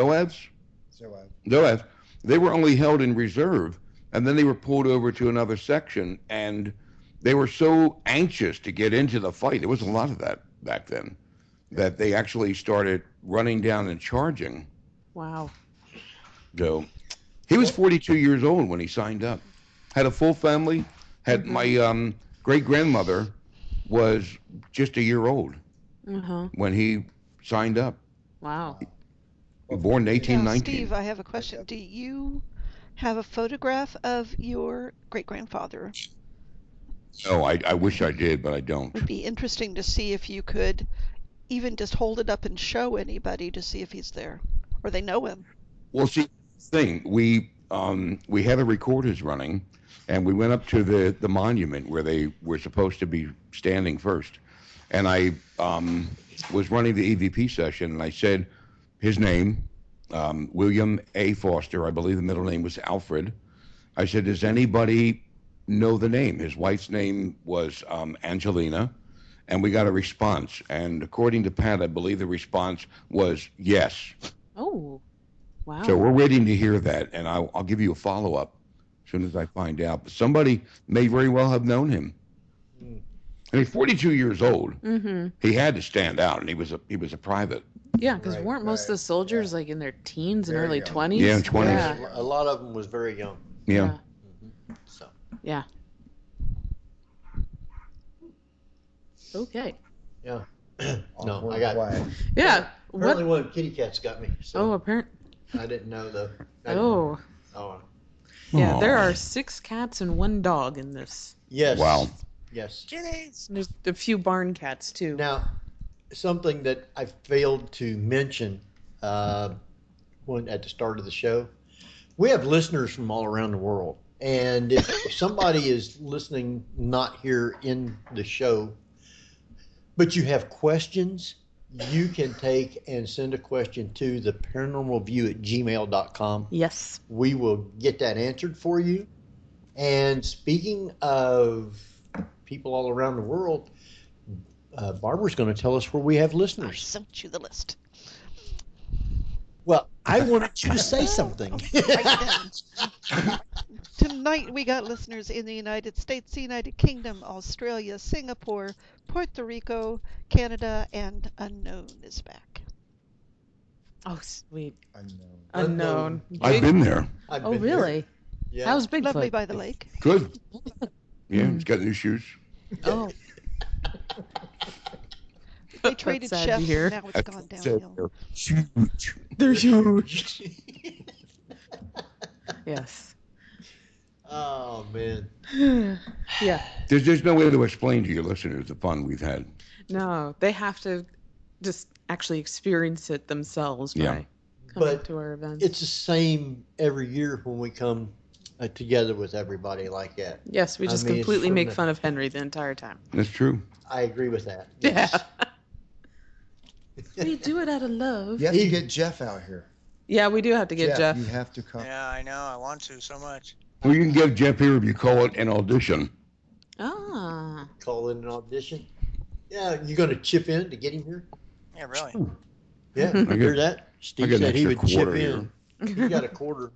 they were only held in reserve, and then they were pulled over to another section, and they were so anxious to get into the fight. There was a lot of that back then, that they actually started running down and charging. Wow. So he was 42 years old when he signed up. Had a full family. Had my great-grandmother was just a year old when he signed up. Wow. Born in Now, 1819. Steve, I have a question. Do you have a photograph of your great-grandfather? No, I wish I did, but I don't. It'd be interesting to see if you could even just hold it up and show anybody to see if he's there or they know him. Well, see, we had the recorders running, and we went up to the monument where they were supposed to be standing first, and I was running the EVP session, and I said his name, William A. Foster. I believe the middle name was Alfred. I said, does anybody know the name? His wife's name was Angelina, and we got a response. And according to Pat, I believe the response was yes. Oh, wow. So we're waiting to hear that, and I'll give you a follow-up as soon as I find out. But somebody may very well have known him. And he's 42 years old. Mm-hmm. He had to stand out, and he was a private. Yeah, because weren't most of the soldiers like in their teens and early 20s? Yeah, 20s. Yeah. A lot of them was very young. Yeah. So. Yeah. Okay. Yeah. No, I got. Yeah. Apparently, one of the kitty cats got me. So Oh, apparently. I didn't know though. Oh. Oh. Yeah, there are 6 cats and 1 dog in this. Yes. Wow. Yes. There's a few barn cats too. Now, something that I failed to mention when at the start of the show, we have listeners from all around the world, and if somebody is listening not here in the show, but you have questions, you can take and send a question to the paranormalview@gmail.com. Yes. We will get that answered for you. And speaking of people all around the world, Barbara's going to tell us where we have I listeners. sent you the list. Well, I wanted you to say something. Tonight we got listeners in the United States, the United Kingdom, Australia, Singapore, Puerto Rico, Canada, and Unknown is back. Oh, sweet. Unknown. I've been there. Oh, really? Yeah. How's Bigfoot? Lovely by the lake. Good. Yeah, he's got new shoes. Oh. They traded sad to chefs, hear. and now it's gone downhill. Huge. They're huge. Yes. Oh, man. Yeah. There's no way to explain to your listeners the fun we've had. No, they have to just actually experience it themselves Yeah. by coming But to our events. it's the same every year when we come together with everybody like that. Yes, we just I mean, it's completely from make the- fun of Henry the entire time. That's true. I agree with that. Yeah. We do it out of love. You have to get Jeff out here. Yeah, we do have to get Jeff. You have to come. Yeah, I know. I want to so much. Well, you can get Jeff here if you call it an audition. Ah. Call in an audition. Yeah, you going to chip in to get him here? Yeah, really. Yeah, I you get- hear that? I Steve get an said he extra would chip quarter in. He got a quarter.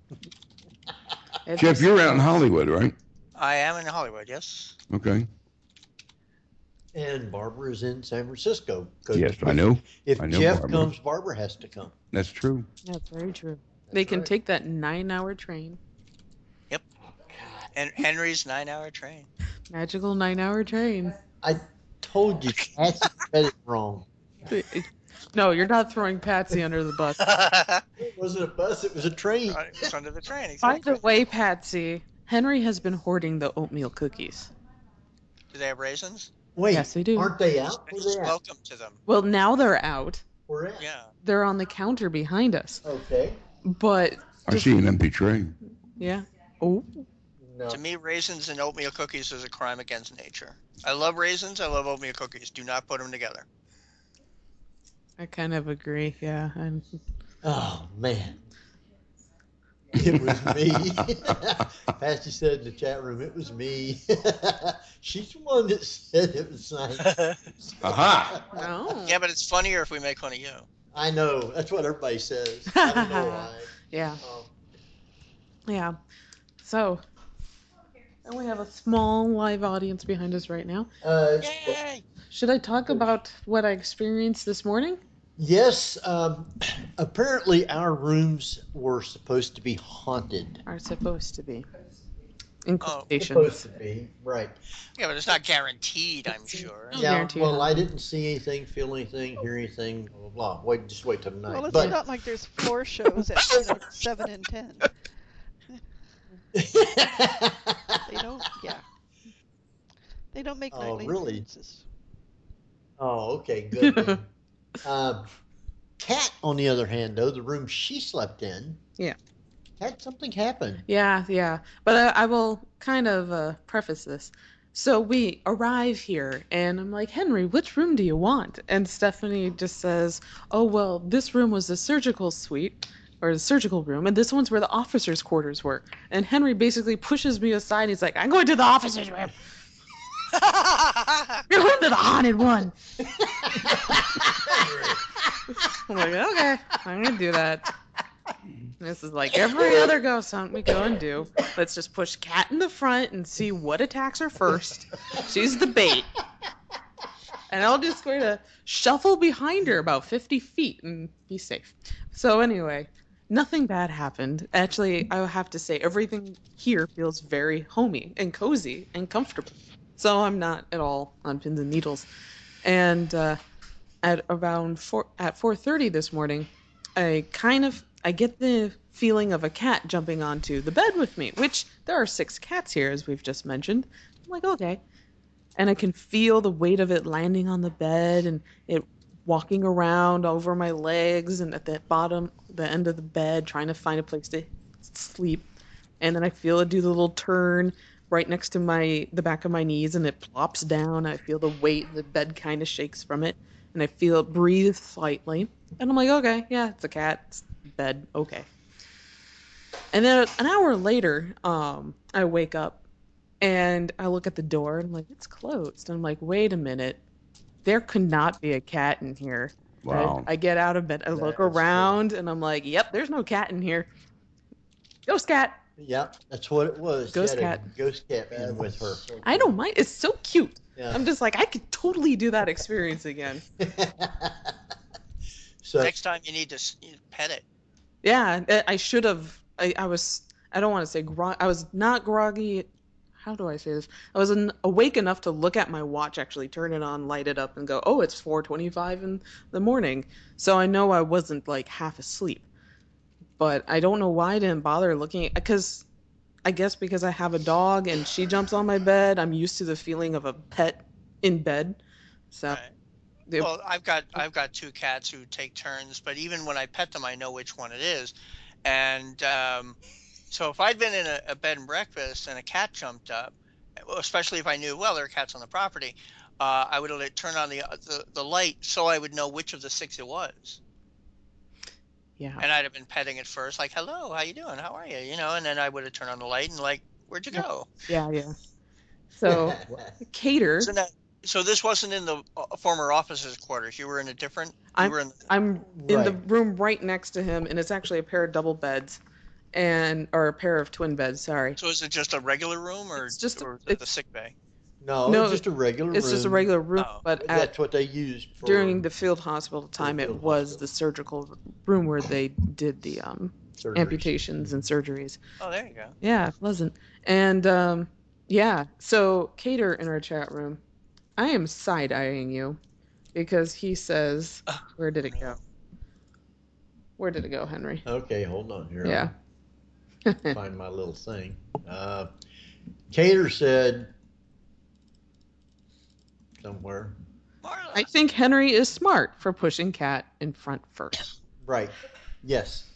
Jeff, you're out in Hollywood, right? I am in Hollywood, yes. Okay. And Barbara is in San Francisco. 'Cause Yes, I know. If I know Jeff Barbara. comes, Barbara has to come. That's true. That's very true. They can take that 9-hour train. Yep. And Henry's 9-hour train. Magical 9-hour train. I told you, Patsy said it wrong. No, you're not throwing Patsy under the bus. It wasn't a bus, it was a train. It's under the train. By Exactly. the way, Patsy, Henry has been hoarding the oatmeal cookies. Do they have raisins? Wait, Yes, they do. aren't they out? Where they at? Welcome to them. Well, now they're out. Where at? Yeah. They're on the counter behind us. Okay. But I see an empty tray. yeah. Oh. No. To me, raisins and oatmeal cookies is a crime against nature. I love raisins. I love oatmeal cookies. Do not put them together. I kind of agree. Yeah. Oh, man. It was me. Patsy said in the chat room, it was me. She's the one that said it was nice. Aha! No. Yeah, but it's funnier if we make fun of you. I know. That's what everybody says. I don't know why. Yeah. Oh. Yeah. So, and we have a small live audience behind us right now. Yay! Should I talk about what I experienced this morning? Yes. Apparently, our rooms were supposed to be haunted. Are supposed to be. In quotations. Supposed to be, right. Yeah, but it's not guaranteed, I'm sure. No Yeah, guarantee well, of I didn't see anything, feel anything, hear anything, blah, blah, blah. Just wait till tonight. Well, it's But not like there's 4 shows at 7 and 10. They don't, yeah. They don't make Oh, nightly really? appearances. Oh, okay, good. then. Kat, on the other hand, though, the room she slept in, Yeah. had something happen. Yeah. But I will kind of preface this. So we arrive here, and I'm like, Henry, which room do you want? And Stephanie just says, oh, well, this room was the surgical suite, or the surgical room, and this one's where the officers' quarters were. And Henry basically pushes me aside, and he's like, I'm going to the officers' room. You're going to the haunted one. I'm like, okay, I'm going to do that. This is like every other ghost hunt we go and do. Let's just push Kat in the front and see what attacks her first. She's the bait. and I'll just going to shuffle behind her about 50 feet and be safe. So anyway, nothing bad happened. Actually, I have to say everything here feels very homey and cozy and comfortable. So I'm not at all on pins and needles. And at around 4:30 this morning, I get the feeling of a cat jumping onto the bed with me, which there are 6 cats here, as we've just mentioned. I'm like, okay. And I can feel the weight of it landing on the bed and it walking around over my legs and at the end of the bed, trying to find a place to sleep. And then I feel it do the little turn right next to the back of my knees, and it plops down. I feel the weight, the bed kind of shakes from it, and I feel it breathe slightly. And I'm like, okay, yeah, it's a cat, it's bed, okay. And then an hour later, I wake up and I look at the door and I'm like, it's closed. And I'm like, wait a minute, there could not be a cat in here. Wow. I get out of bed, I look around, and I'm like, yep, there's no cat in here. Ghost cat. Yep, that's what it was. Ghost She had a cat. ghost cat in with her. I don't mind. It's so cute. Yeah. I'm just like, I could totally do that experience again. So Next time you need to pet it. Yeah, I should have. I don't want to say I was not groggy. How do I say this? I was awake enough to look at my watch, actually turn it on, light it up, and go, oh, it's 4:25 in the morning. So I know I wasn't like half asleep. But I don't know why I didn't bother looking, because I guess because I have a dog and she jumps on my bed, I'm used to the feeling of a pet in bed. So. Right. Well, I've got 2 cats who take turns, but even when I pet them, I know which one it is. And so if I'd been in a bed and breakfast and a cat jumped up, especially if I knew, well, there are cats on the property, I would have turned on the light so I would know which of the 6 it was. Yeah. And I'd have been petting it first, like, hello, how you doing? How are you? And then I would have turned on the light and like, where'd you go? Yeah. So, Cater. So this wasn't in the former officer's quarters. You were in a different. I'm in the room right next to him, and it's actually a pair of double beds, or a pair of twin beds. Sorry. So is it just a regular room, or it's just the sick bay? No, it's just a regular room. It's just a regular room, but that's what they used for during the field hospital time. It was the surgical room where they did the amputations and surgeries. Oh, there you go. Yeah, it wasn't. And yeah, so Cater in our chat room, I am side-eyeing you because he says, where did it go? Where did it go, Henry? Okay, hold on here. Yeah. Find my little thing. Cater said somewhere. I think Henry is smart for pushing Cat in front first. Right. Yes.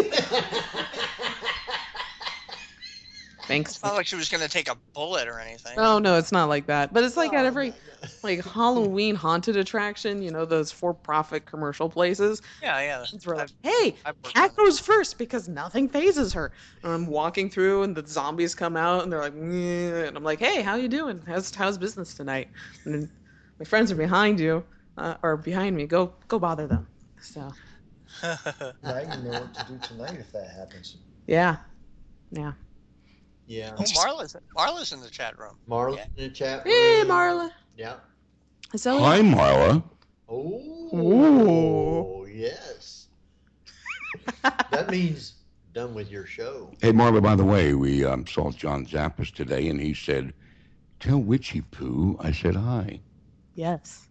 Thanks. It's not like she was going to take a bullet or anything. Oh, no, it's not like that. But it's like at every Halloween haunted attraction, those for-profit commercial places. Yeah. It's like, hey, Cat goes first because nothing phases her. And I'm walking through and the zombies come out and they're like, meh, and I'm like, hey, how you doing? How's business tonight? And then my friends are behind you, or behind me. Go bother them. So. Now you know what to do tonight if that happens. Yeah. Yeah. Oh, Marla's in the chat room. Marla's in the chat room. Hey, Marla. Yeah. Hi, Marla. Oh, yes. That means done with your show. Hey, Marla, by the way, we saw John Zappas today, and he said, tell Witchy Poo I said hi. Yes.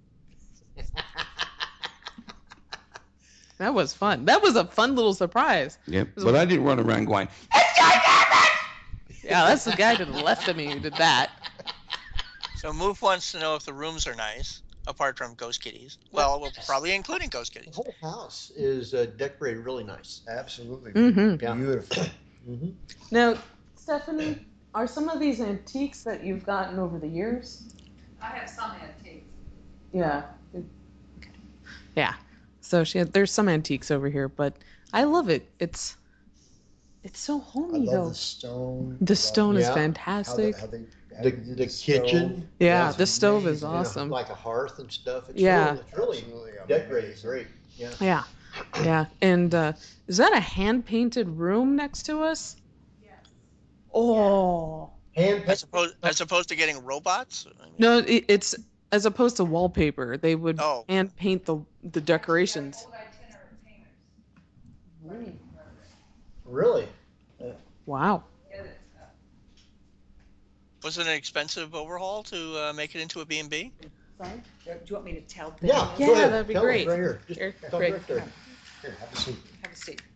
That was fun. That was a fun little surprise. Yep, but I didn't run around going, yeah, that's the guy to the left of me who did that. So Moof wants to know if the rooms are nice, apart from ghost kitties. Well, probably including ghost kitties. The whole house is decorated really nice. Absolutely. Mm-hmm. Yeah. Beautiful. Mm-hmm. Now, Stephanie, are some of these antiques that you've gotten over the years? I have some antiques. Yeah. Yeah. So there's some antiques over here, but I love it. It's so homey, I though. love the stone. The stone is Yeah. fantastic. How they The kitchen. Yeah, that's the stove is amazing. awesome. Like a hearth and stuff. It's Yeah. really Absolutely decorated amazing. great. Yeah. Yeah. And is that a hand-painted room next to us? Yes. Oh. Hand As opposed to getting robots? No, it's as opposed to wallpaper. They would hand paint the decorations. Really? Wow. Was it an expensive overhaul to make it into a B&B? Sorry? Do you want me to tell them? Yeah, Yeah, go ahead. that'd be Tell us great. right here. Just Here, talk Greg. right there. Here, have a seat. Have a seat.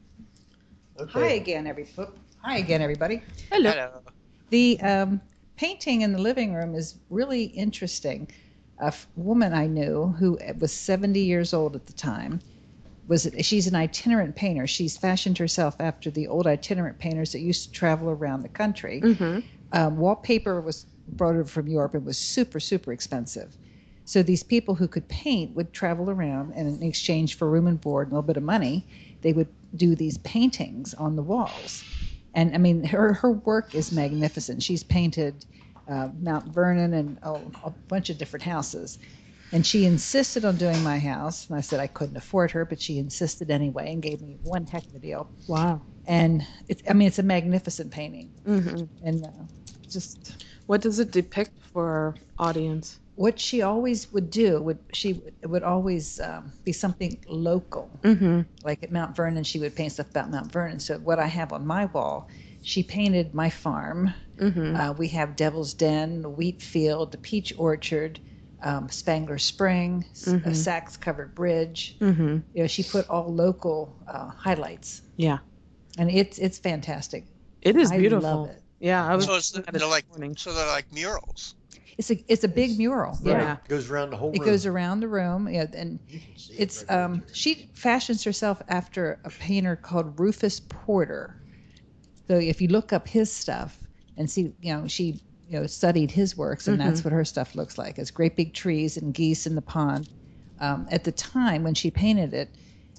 Okay. Hi again, everybody. Hello. The painting in the living room is really interesting. A woman I knew who was 70 years old at the time, she's an itinerant painter. She's fashioned herself after the old itinerant painters that used to travel around the country. Wallpaper was brought over from Europe and was super, super expensive. So these people who could paint would travel around, and in exchange for room and board and a little bit of money, they would do these paintings on the walls. And I mean, her work is magnificent. She's painted Mount Vernon and a bunch of different houses. And she insisted on doing my house. And I said I couldn't afford her, but she insisted anyway and gave me one heck of a deal. Wow. And it's a magnificent painting. And just. What does it depict for our audience? What she always would do would always be something local. Like at Mount Vernon, she would paint stuff about Mount Vernon. So what I have on my wall, she painted my farm. We have Devil's Den, the wheat field, the peach orchard, Spangler Spring, a Sachs-covered bridge. Mm-hmm. You know, she put all local highlights. Yeah. And it's fantastic. It is I beautiful. love it. Yeah, I was. So they're like murals. It's a big mural. Right. Yeah. It goes around the whole room. It goes around the room. Yeah, and it's she fashions herself after a painter called Rufus Porter. So if you look up his stuff and see, she studied his works, and that's what her stuff looks like. It's great big trees and geese in the pond. At the time when she painted it,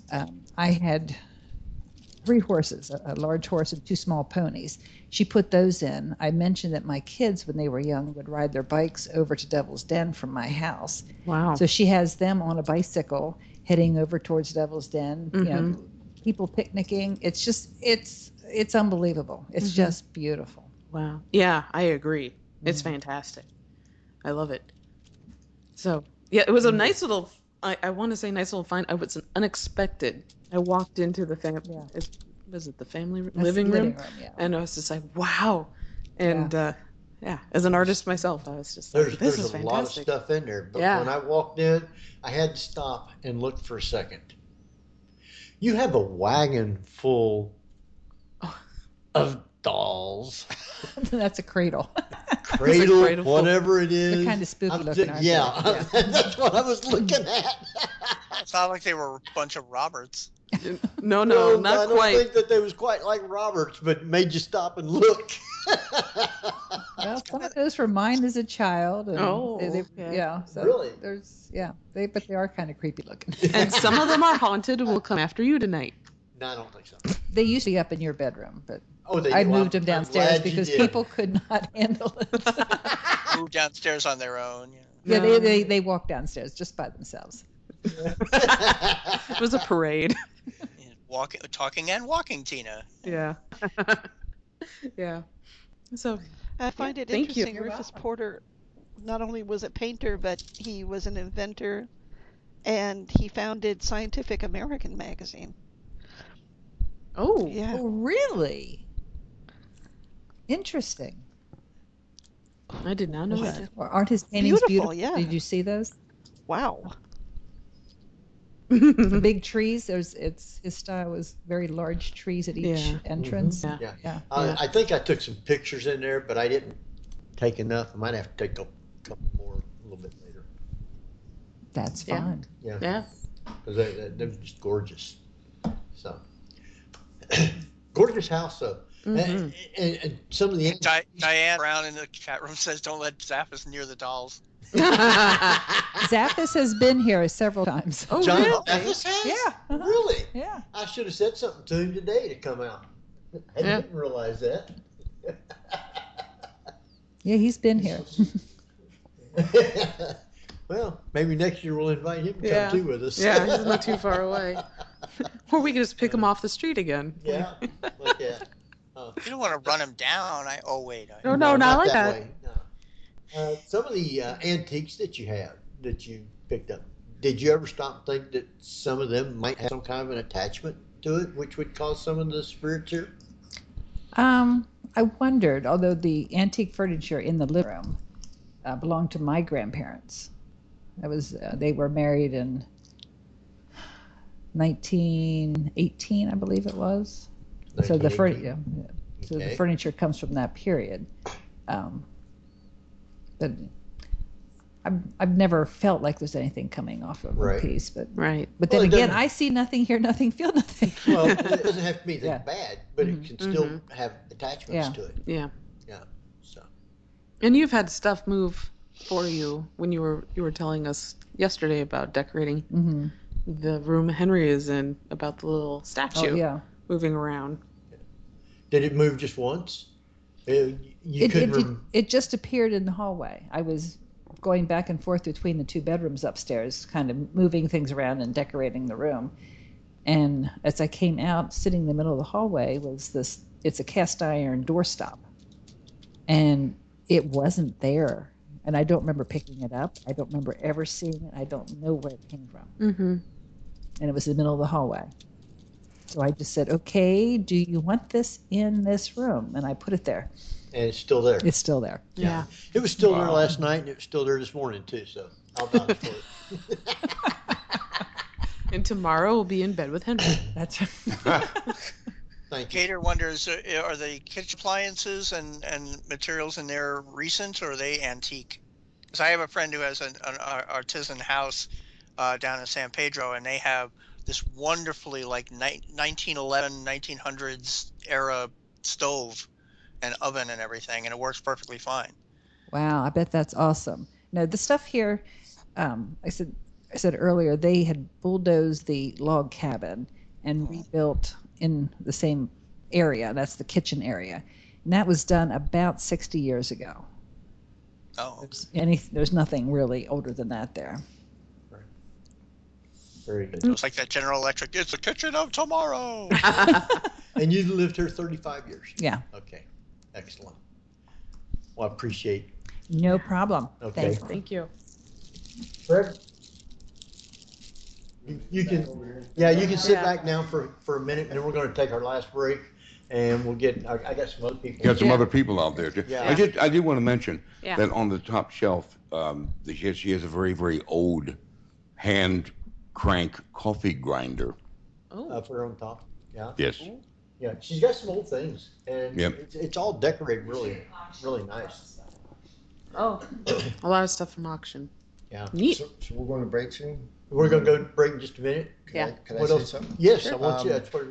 I had 3 horses, a large horse and 2 small ponies. She put those in. I mentioned that my kids, when they were young, would ride their bikes over to Devil's Den from my house. Wow. So she has them on a bicycle heading over towards Devil's Den, people picnicking. It's just, it's unbelievable. It's just beautiful. Wow. Yeah, I agree. It's fantastic. I love it. So, yeah, it was a nice little, I want to say nice little find. It was unexpected. I walked into the family, was it the family living room? Yeah. And I was just like, wow. And as an artist myself, I was just like, this is fantastic. There's a lot of stuff in there, but Yeah. when I walked in, I had to stop and look for a second. You have a wagon full of dolls. That's a cradle. Cradle, whatever it is. They're kind of spooky looking, aren't they? Yeah, that's what I was looking at. It's not like they were a bunch of Roberts. No, No, not I don't quite. think that they was quite like Roberts, but it made you stop and look. Well, some of those were mine as a child. And Okay. Yeah. So Really? but they are kind of creepy looking. And some of them are haunted and will come after you tonight. No, I don't think so. They used to be up in your bedroom, but They I do. moved them I'm downstairs glad you because did. people could not handle it. Moved downstairs on their own. Yeah, they walk downstairs just by themselves. It was a parade. Talking and walking, Tina. Yeah. Yeah. So I find it thank you. interesting. Rufus Porter not only was a painter, but he was an inventor, and he founded Scientific American magazine. Oh. Yeah. Oh, really? Interesting. I did not know Wow. that. Well, aren't his paintings Beautiful, beautiful? yeah. Did you see those? Wow. The big trees. His style was very large trees at each Yeah. entrance. Yeah. Yeah. I think I took some pictures in there, but I didn't take enough. I might have to take a couple more a little bit later. That's Yeah. fine. Yeah. Yeah. Because they're just gorgeous. So, gorgeous house, though. And some of the Diane Brown in the chat room says, "Don't let Zappos near the dolls." Zappos has been here several times. Oh, John really? Zappos has? Yeah. Really? Yeah. I should have said something to him today to come out. I Yeah. didn't realize that. Yeah, he's been here. Well, maybe next year we'll invite him to come too with us. Yeah, he's not too far away. Or we can just pick him off the street again. Yeah, like that. You don't want to run him down. No, not like that. way. No. Some of the antiques that you picked up, did you ever stop and think that some of them might have some kind of an attachment to it, which would cause some of the spirits here? I wondered, although the antique furniture in the living room belonged to my grandparents. They were married in 1918, I believe it was. So the the furniture comes from that period. But I've never felt like there's anything coming off of a piece. But But then again, I see nothing, hear nothing, feel nothing. Well, it doesn't have to be that bad, but it can still have attachments to it. Yeah. Yeah. So. And you've had stuff move for you when you were telling us yesterday about decorating the room Henry is in, about the little statue moving around. Did it move just once? It just appeared in the hallway. I was going back and forth between the two bedrooms upstairs, kind of moving things around and decorating the room. And as I came out, sitting in the middle of the hallway it's a cast iron doorstop. And it wasn't there. And I don't remember picking it up. I don't remember ever seeing it. I don't know where it came from. Mm-hmm. And it was in the middle of the hallway. So I just said, okay, do you want this in this room? And I put it there. And it's still there. It's still there. Yeah. It was still there last night, and it was still there this morning, too. So I'll vouch for it. And tomorrow we'll be in bed with Henry. That's right. Thank you. Gator wonders, are the kitchen appliances and materials in there recent, or are they antique? Because I have a friend who has an artisan house down in San Pedro, and they have this wonderfully 1911, 1900s era stove and oven and everything, and it works perfectly fine. Wow, I bet that's awesome. No, the stuff here, I said earlier, they had bulldozed the log cabin and rebuilt in the same area. That's the kitchen area. And that was done about 60 years ago. Oh. There's nothing really older than that there. Very good. It was like that General Electric, it's the kitchen of tomorrow. And you lived here 35 years? Yeah. Okay. Excellent. Well, I appreciate. No problem. Okay. Thanks. Thank you. Fred? You can sit back now for a minute, and then we're going to take our last break, and we'll get. I got some other people. Got some other people out there too. Yeah. I did want to mention Yeah. that on the top shelf, she has a very, very old hand crank coffee grinder. Oh. Up there on top. Yeah. Yes. Yeah, she's got some old things, and Yep. it's all decorated really, really nice. Oh. A lot of stuff from auction. Yeah. Neat. So we're going to break soon? We're going to go break in just a minute. Yeah. Can I What say else? something? Yes, I want you. That's what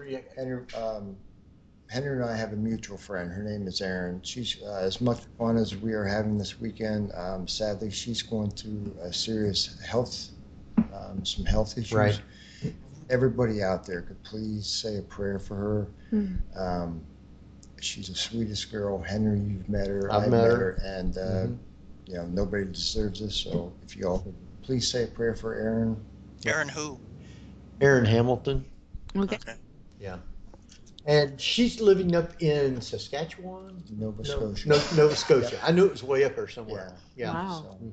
Henry and I have a mutual friend. Her name is Erin. She's as much fun as we are having this weekend. Sadly, she's going through a serious some health issues. Right. Everybody out there could please say a prayer for her. Mm. She's the sweetest girl. Henry, you've met her. I've met her. And nobody deserves this. So if you all could please say a prayer for Erin. Erin who? Erin Hamilton. Okay. Yeah. And she's living up in Saskatchewan? Nova Scotia. No, Nova Scotia. I knew it was way up there somewhere. Yeah. Wow. So,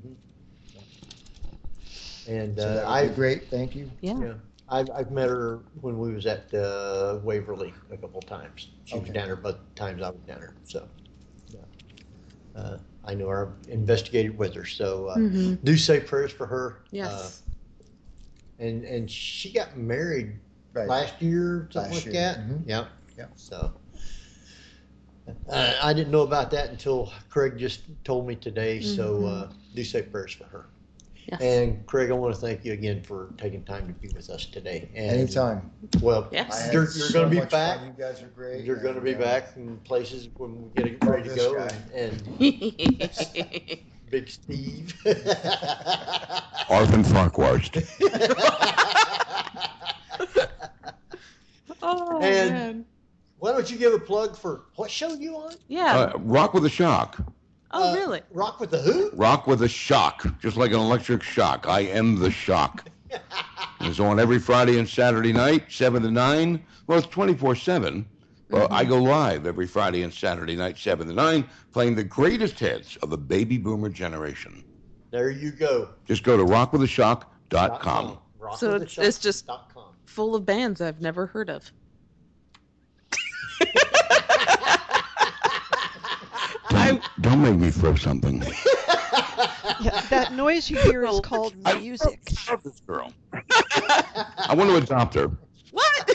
And so that would be great. Thank you. Yeah. I've met her when we was at Waverly a couple times. She was Okay. down there both times I was down there. So I know her. I've investigated with her. So do say prayers for her. Yes. And she got married Right. last year, something Last like year. that. Mhm. Yeah. Yeah. So I didn't know about that until Craig just told me today. So do say prayers for her. Yes. And Craig, I want to thank you again for taking time to be with us today. And, Anytime. Well, Yes. I had you're so going to be much back. fun. You guys are great. You're going to be and, back in places when we get ready to this go. guy. And Big Steve. Arvin Farquhar. Oh, And- man. Why don't you give a plug for what show you on? Yeah. Rock with a shock. Oh, really? Rock with the who? Rock with a shock, just like an electric shock. I am the shock. It's on every Friday and Saturday night, 7 to 9. Well, it's 24/7, Well, I go live every Friday and Saturday night, 7 to 9, playing the greatest hits of the baby boomer generation. There you go. Just go to rockwithashock.com. So it's just full of bands I've never heard of. Don't make me throw something. Yeah, that noise you hear is called music. I love this girl. I want to adopt her. What?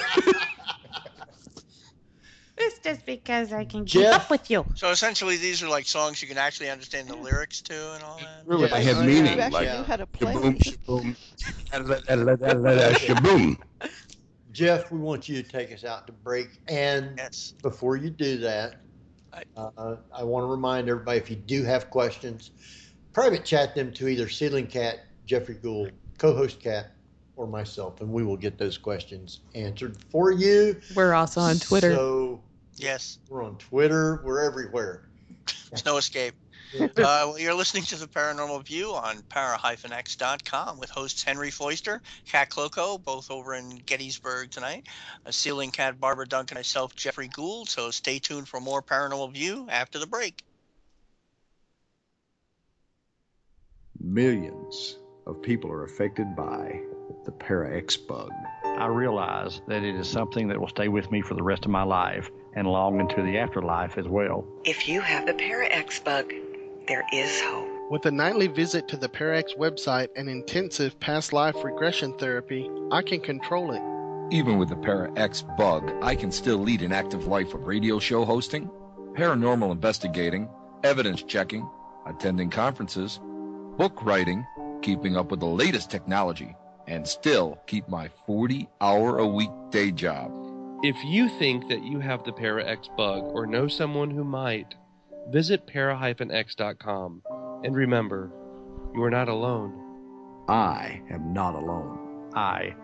It's just because I can keep up with you. So essentially, these are like songs you can actually understand the lyrics to and all that. Really, they have meaning. You actually Like knew how to play. shaboom, shaboom, shaboom. Jeff, we want you to take us out to break. And before you do that, I want to remind everybody, if you do have questions, private chat them to either Ceiling Cat, Jeffrey Gould, co-host Cat, or myself, and we will get those questions answered for you. We're also on Twitter. So yes, we're on Twitter. We're everywhere. There's no escape. You're listening to The Paranormal View on para-x.com with hosts Henry Foister, Cat Cloco, both over in Gettysburg tonight, Ceiling Cat, Barbara Duncan, myself, Jeffrey Gould. So stay tuned for more Paranormal View after the break. Millions of people are affected by the Para-X bug. I realize that it is something that will stay with me for the rest of my life and long into the afterlife as well. If you have the Para-X bug, there is hope. With a nightly visit to the Para-X website and intensive past life regression therapy, I can control it. Even with the Para-X bug, I can still lead an active life of radio show hosting, paranormal investigating, evidence checking, attending conferences, book writing, keeping up with the latest technology, and still keep my 40-hour-a-week day job. If you think that you have the Para-X bug or know someone who might, visit para-x.com. And remember, you are not alone. I am not alone. I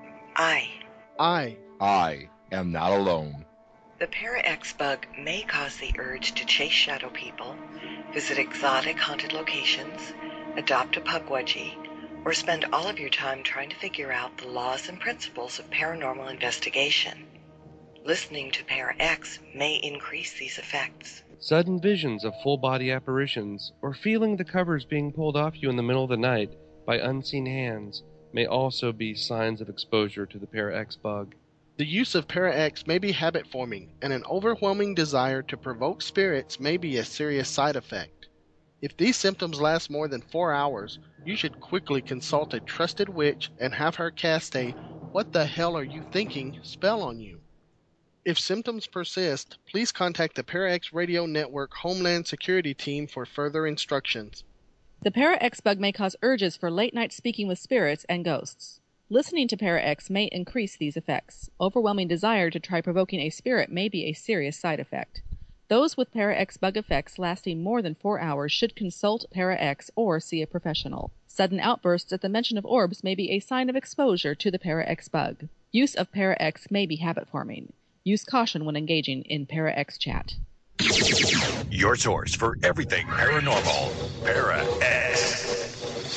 am not alone. The Para-X bug may cause the urge to chase shadow people, visit exotic haunted locations, adopt a Pukwudgie, or spend all of your time trying to figure out the laws and principles of paranormal investigation. Listening to Para-X may increase these effects. Sudden visions of full-body apparitions, or feeling the covers being pulled off you in the middle of the night by unseen hands may also be signs of exposure to the Para-X bug. The use of Para-X may be habit-forming, and an overwhelming desire to provoke spirits may be a serious side effect. If these symptoms last more than 4 hours, you should quickly consult a trusted witch and have her cast a "What the hell are you thinking?" spell on you. If symptoms persist, please contact the Para-X Radio Network Homeland Security Team for further instructions. The Para-X bug may cause urges for late-night speaking with spirits and ghosts. Listening to Para-X may increase these effects. Overwhelming desire to try provoking a spirit may be a serious side effect. Those with Para-X bug effects lasting more than 4 hours should consult Para-X or see a professional. Sudden outbursts at the mention of orbs may be a sign of exposure to the Para-X bug. Use of Para-X may be habit-forming. Use caution when engaging in Para-X chat. Your source for everything paranormal. Para-X.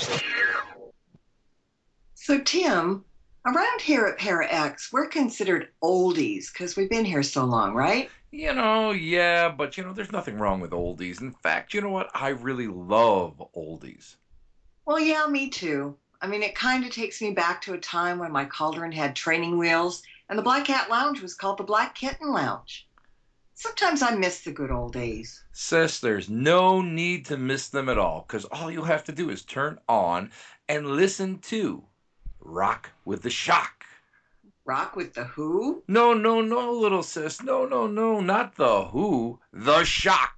So, Tim, around here at Para-X, we're considered oldies because we've been here so long, right? Yeah, but there's nothing wrong with oldies. In fact, you know what? I really love oldies. Well, yeah, me too. I mean, it kind of takes me back to a time when my cauldron had training wheels and the Black Cat Lounge was called the Black Kitten Lounge. Sometimes I miss the good old days. Sis, there's no need to miss them at all, because all you have to do is turn on and listen to Rock with the Shock. Rock with the Who? No, little sis. No, not the Who. The Shock.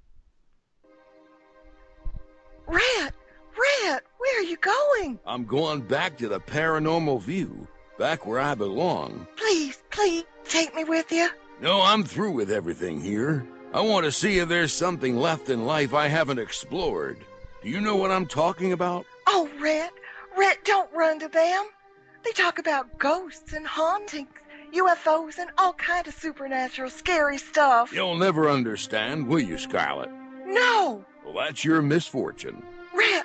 Rat, where are you going? I'm going back to the Paranormal View, back where I belong. Please, take me with you. No, I'm through with everything here. I want to see if there's something left in life I haven't explored. Do you know what I'm talking about? Oh, Rat, don't run to them. They talk about ghosts and hauntings, UFOs, and all kind of supernatural scary stuff. You'll never understand, will you, Scarlet? No! Well, that's your misfortune. Rat,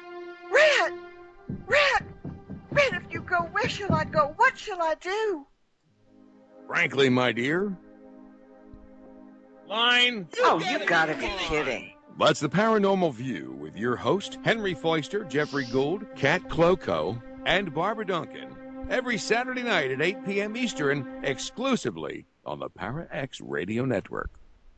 if you go, where shall I go? What shall I do? Frankly, my dear, line? Oh, you gotta be kidding. That's the Paranormal View with your host, Henry Foister, Jeffrey Gould, Kat Cloco, and Barbara Duncan. Every Saturday night at 8 p.m. Eastern, exclusively on the Para X Radio Network.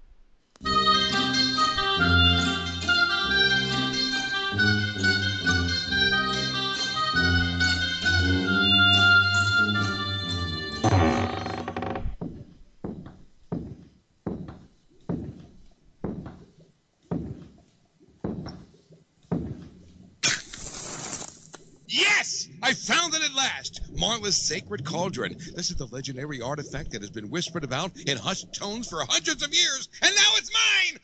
Yes! I found it at last! Marla's Sacred Cauldron. This is the legendary artifact that has been whispered about in hushed tones for hundreds of years, and now it's mine!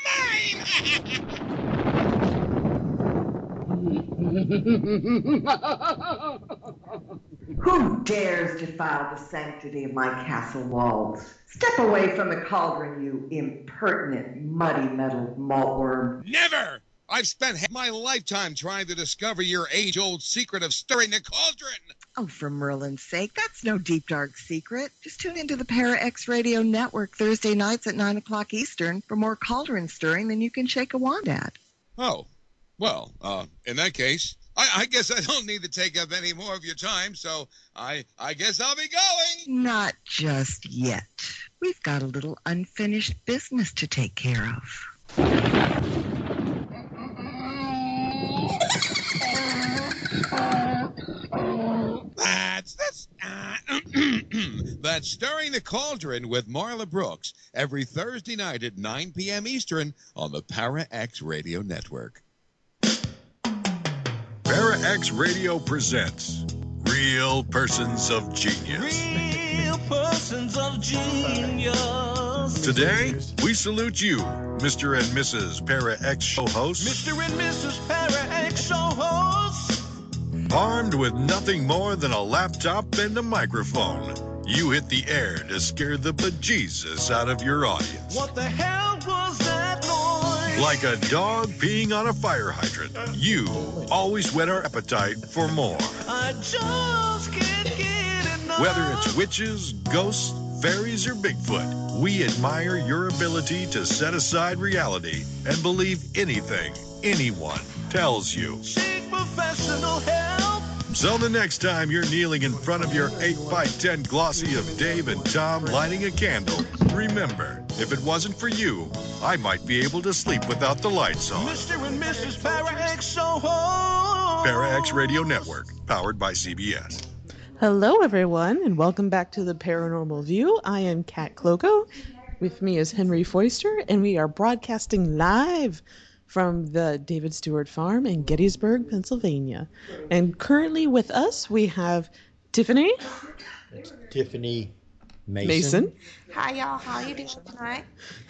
All mine! Who dares defile the sanctity of my castle walls? Step away from the cauldron, you impertinent, muddy-metaled maltworm. Never! I've spent half my lifetime trying to discover your age-old secret of stirring the cauldron. Oh, for Merlin's sake, that's no deep, dark secret. Just tune into the Para X Radio Network Thursday nights at 9 o'clock Eastern for more cauldron stirring than you can shake a wand at. Oh, well, in that case, I guess I don't need to take up any more of your time, so I guess I'll be going. Not just yet. We've got a little unfinished business to take care of. That's Stirring the Cauldron with Marla Brooks every Thursday night at 9 p.m. Eastern on the Para X Radio Network. Para X Radio presents Real Persons of Genius. Real persons of genius. Today, we salute you, Mr. and Mrs. Para X show hosts. Mr. and Mrs. Para X show hosts. Armed with nothing more than a laptop and a microphone, you hit the air to scare the bejesus out of your audience. What the hell was that noise? Like a dog peeing on a fire hydrant, you always whet our appetite for more. I just can't get enough. Whether it's witches, ghosts, fairies, or Bigfoot, we admire your ability to set aside reality and believe anything anyone tells you. Seek professional help. So the next time you're kneeling in front of your 8x10 glossy of Dave and Tom lighting a candle, remember, if it wasn't for you, I might be able to sleep without the lights on. Mr. and Mrs. Para X show hosts. Para X Radio Network, powered by CBS. Hello, everyone, and welcome back to the Paranormal View. I am Kat Cloco. With me is Henry Foister, and we are broadcasting live from the David Stewart Farm in Gettysburg, Pennsylvania. And currently with us, we have Tiffany. It's Tiffany Mason. Hi, y'all. How you doing tonight?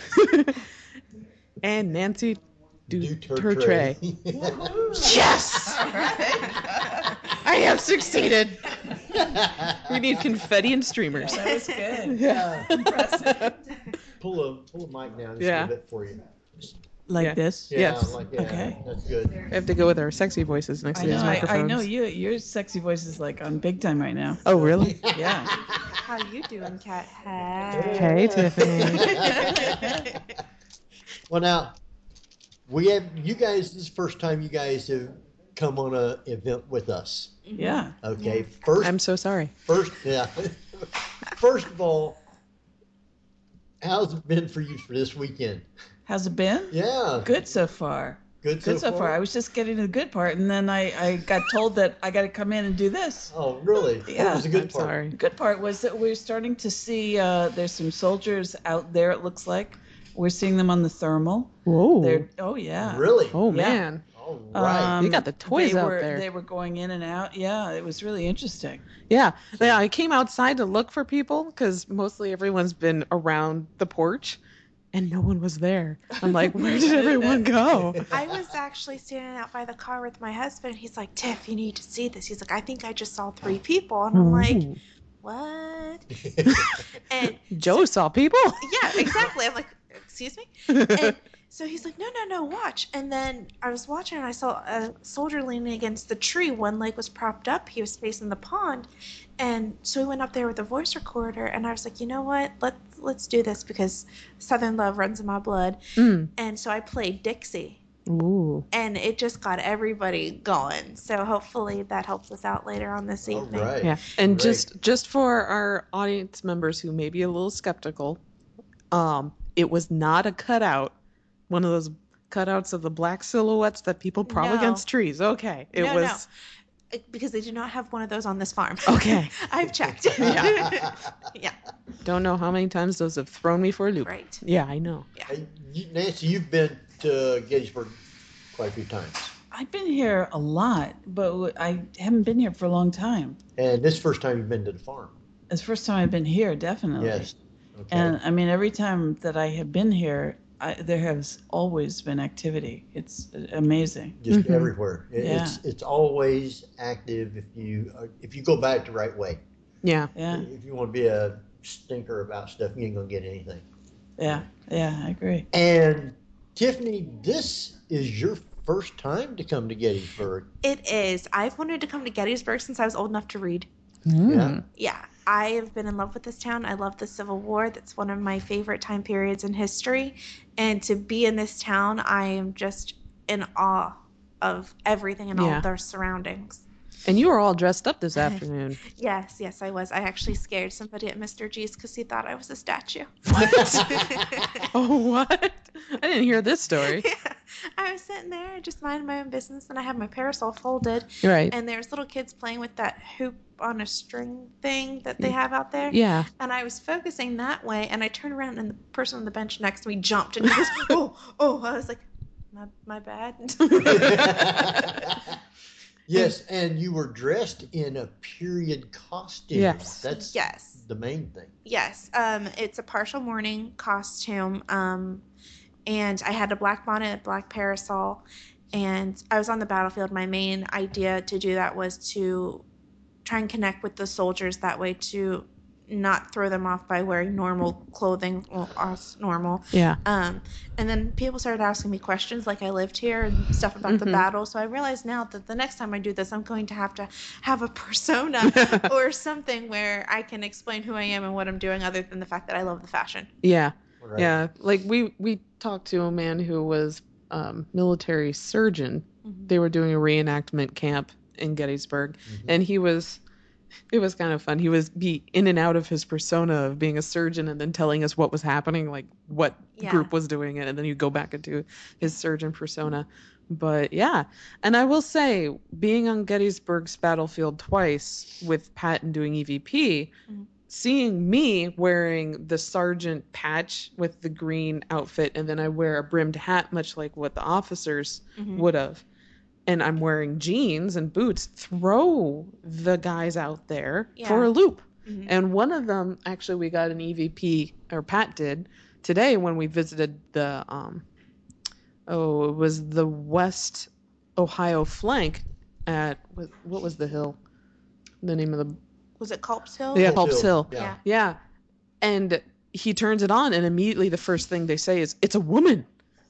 And Nancy Duturtre. Yes! I have succeeded. We need confetti and streamers. That was good. Yeah. Impressive. Pull a mic down just Yeah. a bit for you. Like this? Yeah, Yes. like that. Okay. That's good. We have to go with our sexy voices next to these microphones. I know your sexy voice is like on big time right now. Oh, really? Yeah. How you doing, Kat? Hey, Tiffany. Well, now, we have you guys. This is the first time you guys have come on an event with us. Yeah. Okay. First, I'm so sorry. First of all, how's it been for you for this weekend? How's it been? Yeah. Good so far. Good so so far? I was just getting to the good part, and then I got told that I got to come in and do this. Oh, really? Yeah. What was the good I'm part? sorry. The good part was that we're starting to see there's some soldiers out there, it looks like. We're seeing them on the thermal. Whoa. Oh, yeah. Really? Oh, Yeah. man. All right. You got the toys out there. They were going in and out. Yeah, it was really interesting. Yeah. I came outside to look for people because mostly everyone's been around the porch and no one was there. I'm like, where did everyone go? I was actually standing out by the car with my husband. He's like, Tiff, you need to see this. He's like, I think I just saw 3 people. And I'm like, Ooh. what? And Joe saw people. yeah, exactly. I'm like, excuse me? And So he's like, no, watch. And then I was watching and I saw a soldier leaning against the tree. One leg was propped up. He was facing the pond. And so we went up there with a voice recorder and I was like, you know what? Let's do this because Southern love runs in my blood. And so I played Dixie. Ooh. And it just got everybody going. So hopefully that helps us out later on this evening. Right. Yeah. And Great. just for our audience members who may be a little skeptical, it was not a cutout, one of those cutouts of the black silhouettes that people prop No. against trees. Okay. It No, was no. Because they do not have one of those on this farm. Okay. I've checked. Yeah. Yeah. Don't know how many times those have thrown me for a loop. Right. Yeah, I know. Hey, Nancy, you've been to Gettysburg quite a few times. I've been here a lot, but I haven't been here for a long time. And this is the first time you've been to the farm. It's the first time I've been here, definitely. Yes. Okay. And I mean, every time that I have been here, there has always been activity. It's amazing. Just everywhere. Yeah. It's always active if you go back the right way. Yeah. Yeah. If you want to be a stinker about stuff, you ain't gonna get anything. Yeah. Yeah, I agree. And Tiffany, this is your first time to come to Gettysburg. It is. I've wanted to come to Gettysburg since I was old enough to read. Yeah. Yeah. I have been in love with this town. I love the Civil War. That's one of my favorite time periods in history. And to be in this town, I am just in awe of everything and all of their surroundings. And you were all dressed up this afternoon. Yes, I was. I actually scared somebody at Mr. G's because he thought I was a statue. Oh, what? I didn't hear this story. I was sitting there just minding my own business, and I had my parasol folded. Right. And there's little kids playing with that hoop on a string thing that they have out there. Yeah. And I was focusing that way, and I turned around, and the person on the bench next to me jumped, and he goes, oh. I was like, my bad. Yes, and you were dressed in a period costume. Yes. That's the main thing. Yes. It's a partial mourning costume. And I had a black bonnet, a black parasol, and I was on the battlefield. My main idea to do that was to try and connect with the soldiers that way, to not throw them off by wearing normal clothing, us normal. Yeah. And then people started asking me questions like I lived here and stuff about the battle. So I realized now that the next time I do this, I'm going to have a persona or something where I can explain who I am and what I'm doing, other than the fact that I love the fashion. Yeah. Right. Yeah. Like we talked to a man who was military surgeon. They were doing a reenactment camp in Gettysburg, and it was kind of fun. He was be in and out of his persona of being a surgeon and then telling us what was happening, like what group was doing it, and then he'd go back into his surgeon persona. But yeah, and I will say, being on Gettysburg's battlefield twice with Patton doing EVP, seeing me wearing the sergeant patch with the green outfit, and then I wear a brimmed hat, much like what the officers would have, and I'm wearing jeans and boots, throw the guys out there for a loop. And one of them, actually, we got an EVP, or Pat did, today when we visited the, it was the West Ohio flank at, what was the hill? The name of the... Was it Culp's Hill? Yeah, Culp's Hill. Yeah. Yeah. And he turns it on, and immediately the first thing they say is, "It's a woman."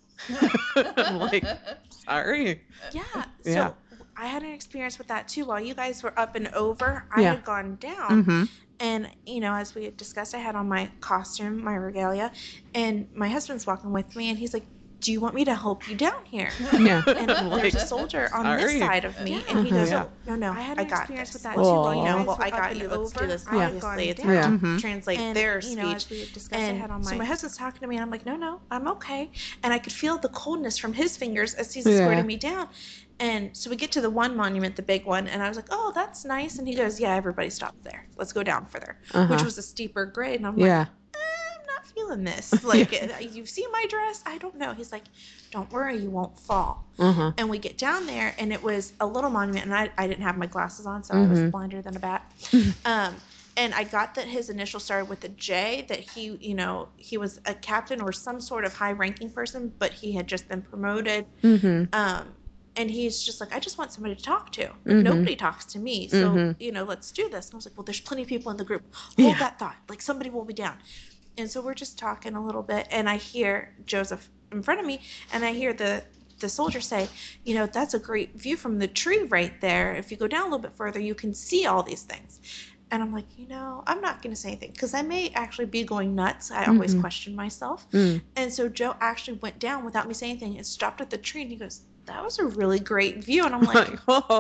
I'm like, sorry. Yeah. So Yeah. I had an experience with that too. While you guys were up and over, I Yeah. had gone down. Mhm. And, as we had discussed, I had on my costume, my regalia, and my husband's walking with me, and he's like, "Do you want me to help you down here?" Yeah. And there's a soldier on this Sorry. side of me, and he Mhm. goes, Yeah. "No, I had I an got experience this." with that Well, too. well, While you guys well, were I up got and you. Let's do over, this. I had Obviously, it's gone hard down. to Mhm. translate And, their as speech. we had discussed, I And had on so my my husband's talking to me, and I'm like, "No, I'm okay." And I could feel the coldness from his fingers as he's Yeah. escorting me down. And so we get to the one monument, the big one, and I was like, "Oh, that's nice." And he goes, "Yeah, everybody stops there. Let's go down further," which was a steeper grade. And I'm like, Yeah. I'm not feeling this. Like, you see my dress? I don't know. He's like, "Don't worry, you won't fall." Uh-huh. And we get down there, and it was a little monument, and I didn't have my glasses on, so I was Mhm. blinder than a bat. And I got that his initial started with a J, that he was a captain or some sort of high-ranking person, but he had just been promoted. Mhm. And he's just like, "I just want somebody to talk to. Mhm. Nobody talks to me, so Mhm. let's do this." And I was like, "Well, there's plenty of people in the group. Hold Yeah. that thought. Like, somebody will be down." And so we're just talking a little bit, and I hear Joseph in front of me, and I hear the soldier say, you know, that's a great view from the tree right there. If you go down a little bit further, you can see all these things. And I'm like, you know, I'm not going to say anything because I may actually be going nuts. I always question myself. And so Joe actually went down without me saying anything and stopped at the tree, and he goes, that was a really great view. And I'm like,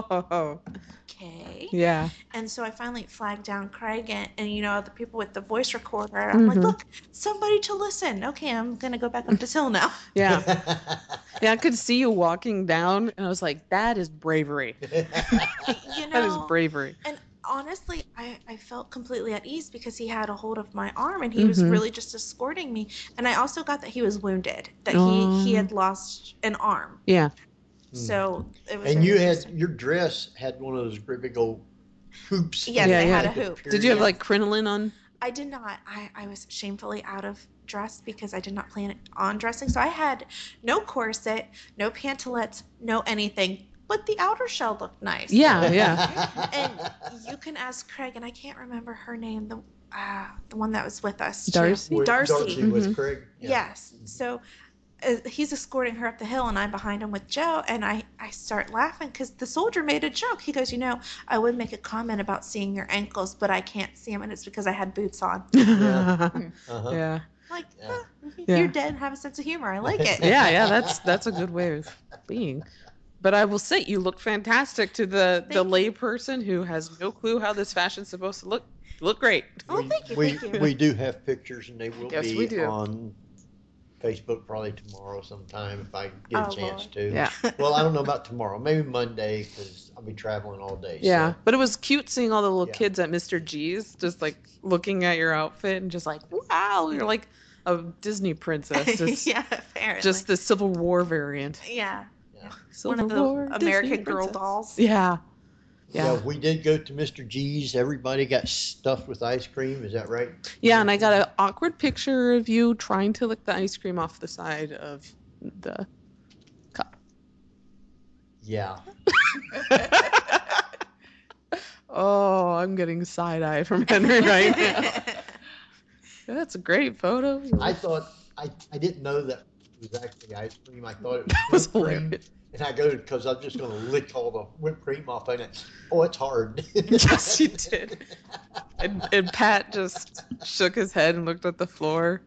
okay. Yeah. And so I finally flagged down Craig and you know, the people with the voice recorder. I'm like, look, somebody to listen. Okay, I'm going to go back up this hill now. Yeah. Yeah, I could see you walking down, and I was like, that is bravery. You know, That is bravery. And honestly, I felt completely at ease because he had a hold of my arm, and he was really just escorting me. And I also got that he was wounded, that he had lost an arm. Yeah. So it was. And very you had interesting. your dress had one of those great big old hoops. Yes, Yeah, I yeah. had a hoop. Did you have like crinoline on? I did not. I was shamefully out of dress because I did not plan on dressing. So I had no corset, no pantalettes, no anything. But the outer shell looked nice. Yeah, yeah. And you can ask Craig, and I can't remember her name, the one that was with us. too. Darcy? Darcy. with Craig. Yeah. Yes. So he's escorting her up the hill, and I'm behind him with Joe, and I start laughing because the soldier made a joke. He goes, you know, I would make a comment about seeing your ankles, but I can't see them, and it's because I had boots on. Yeah. Like, Yeah. you're dead and have a sense of humor. I like it. Yeah, that's a good way of being. But I will say, you look fantastic to the lay person who has no clue how this fashion's supposed to look. You look great. Oh, thank you. We, Thank you. we do have pictures, and they will Yes, be we do. on Facebook probably tomorrow sometime if I get Oh, a chance Lord. to. Yeah. Well, I don't know about tomorrow. Maybe Monday because I'll be traveling all day. Yeah, So. but it was cute seeing all the little Yeah. kids at Mr. G's, just like looking at your outfit and just like, wow, you're like a Disney princess. It's Yeah, apparently. just the Civil War variant. Yeah. Civil One of the War American Disney Girl princess. dolls. Yeah. Yeah. Yeah. We did go to Mr. G's. Everybody got stuffed with ice cream. Is that right? Yeah, and I got an awkward picture of you trying to lick the ice cream off the side of the cup. Yeah. Oh, I'm getting side eye from Henry right now. That's a great photo. I thought I didn't know that it was actually ice cream. I thought it was was whipped cream. hilarious. And I go because I'm just going to lick all the whipped cream off of it. Oh, it's hard. Yes, you did. And Pat just shook his head and looked at the floor.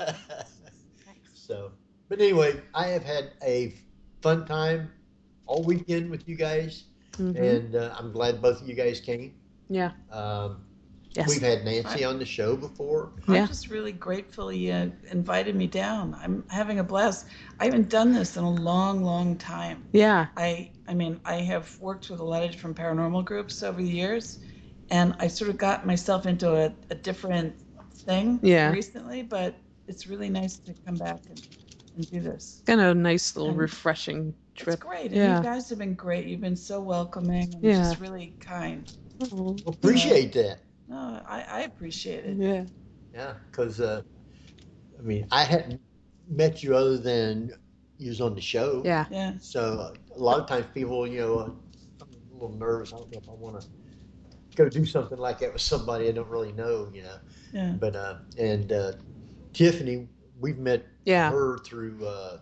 So, but anyway, I have had a fun time all weekend with you guys, and I'm glad both of you guys came. Yeah. Yes. We've had Nancy on the show before. I'm just really grateful you invited me down. I'm having a blast. I haven't done this in a long, long time. Yeah. I mean, I have worked with a lot of different paranormal groups over the years, and I sort of got myself into a different thing recently, but it's really nice to come back and do this. Kind of a nice little And refreshing trip. It's great. And Yeah. you guys have been great. You've been so welcoming and Yeah. just really kind. Appreciate that. No, I appreciate it. Yeah. Yeah, because I mean, I hadn't met you other than you was on the show. Yeah. Yeah. So a lot of times people, you know, I'm a little nervous. I don't know if I want to go do something like that with somebody I don't really know, you know. Yeah. But and Tiffany, we've met Yeah. her through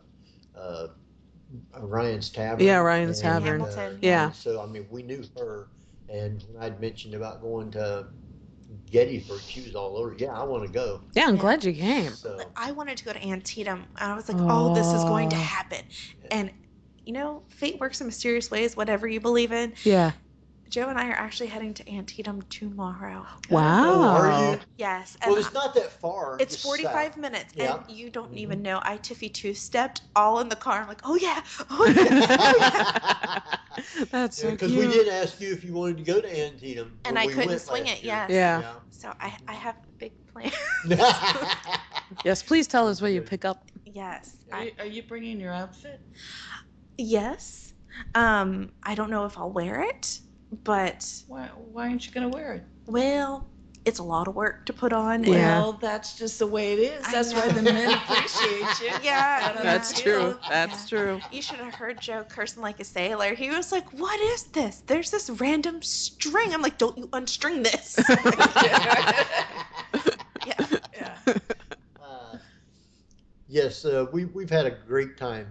Ryan's Tavern. Yeah, Ryan's and, Tavern. Hamilton. Yeah. So I mean, we knew her, and when I'd mentioned about going to Gettysburg, she was all over. Yeah, I want to go. Yeah, I'm glad you came. So I wanted to go to Antietam, and I was like, oh, this is going to Oh. happen. And, you know, fate works in mysterious ways, whatever you believe in. Yeah. Joe and I are actually heading to Antietam tomorrow. Wow. Oh, are you? Yes. And Well, it's not that far. it's just 45 south. minutes, Yeah. and you don't even know. I Tiffy two-stepped all in the car. I'm like, oh, yeah. Oh, yeah. That's so Because cute. we did ask you if you wanted to go to Antietam. And when I we couldn't went swing last it, year. yes. Yeah. So I have big plans. Yes, please tell us what you pick up. Yes. Are you bringing your outfit? Yes. I don't know if I'll wear it, but Why aren't you going to wear it? well, it's a lot of work to put on. Yeah. Well, that's just the way it is. I That's why know. the men appreciate you. Yeah, That's yeah. true. That's Yeah. true. You should have heard Joe cursing like a sailor. He was like, "What is this? There's this random string." I'm like, "Don't you unstring this?" yeah. Yeah. Yes, we've had a great time.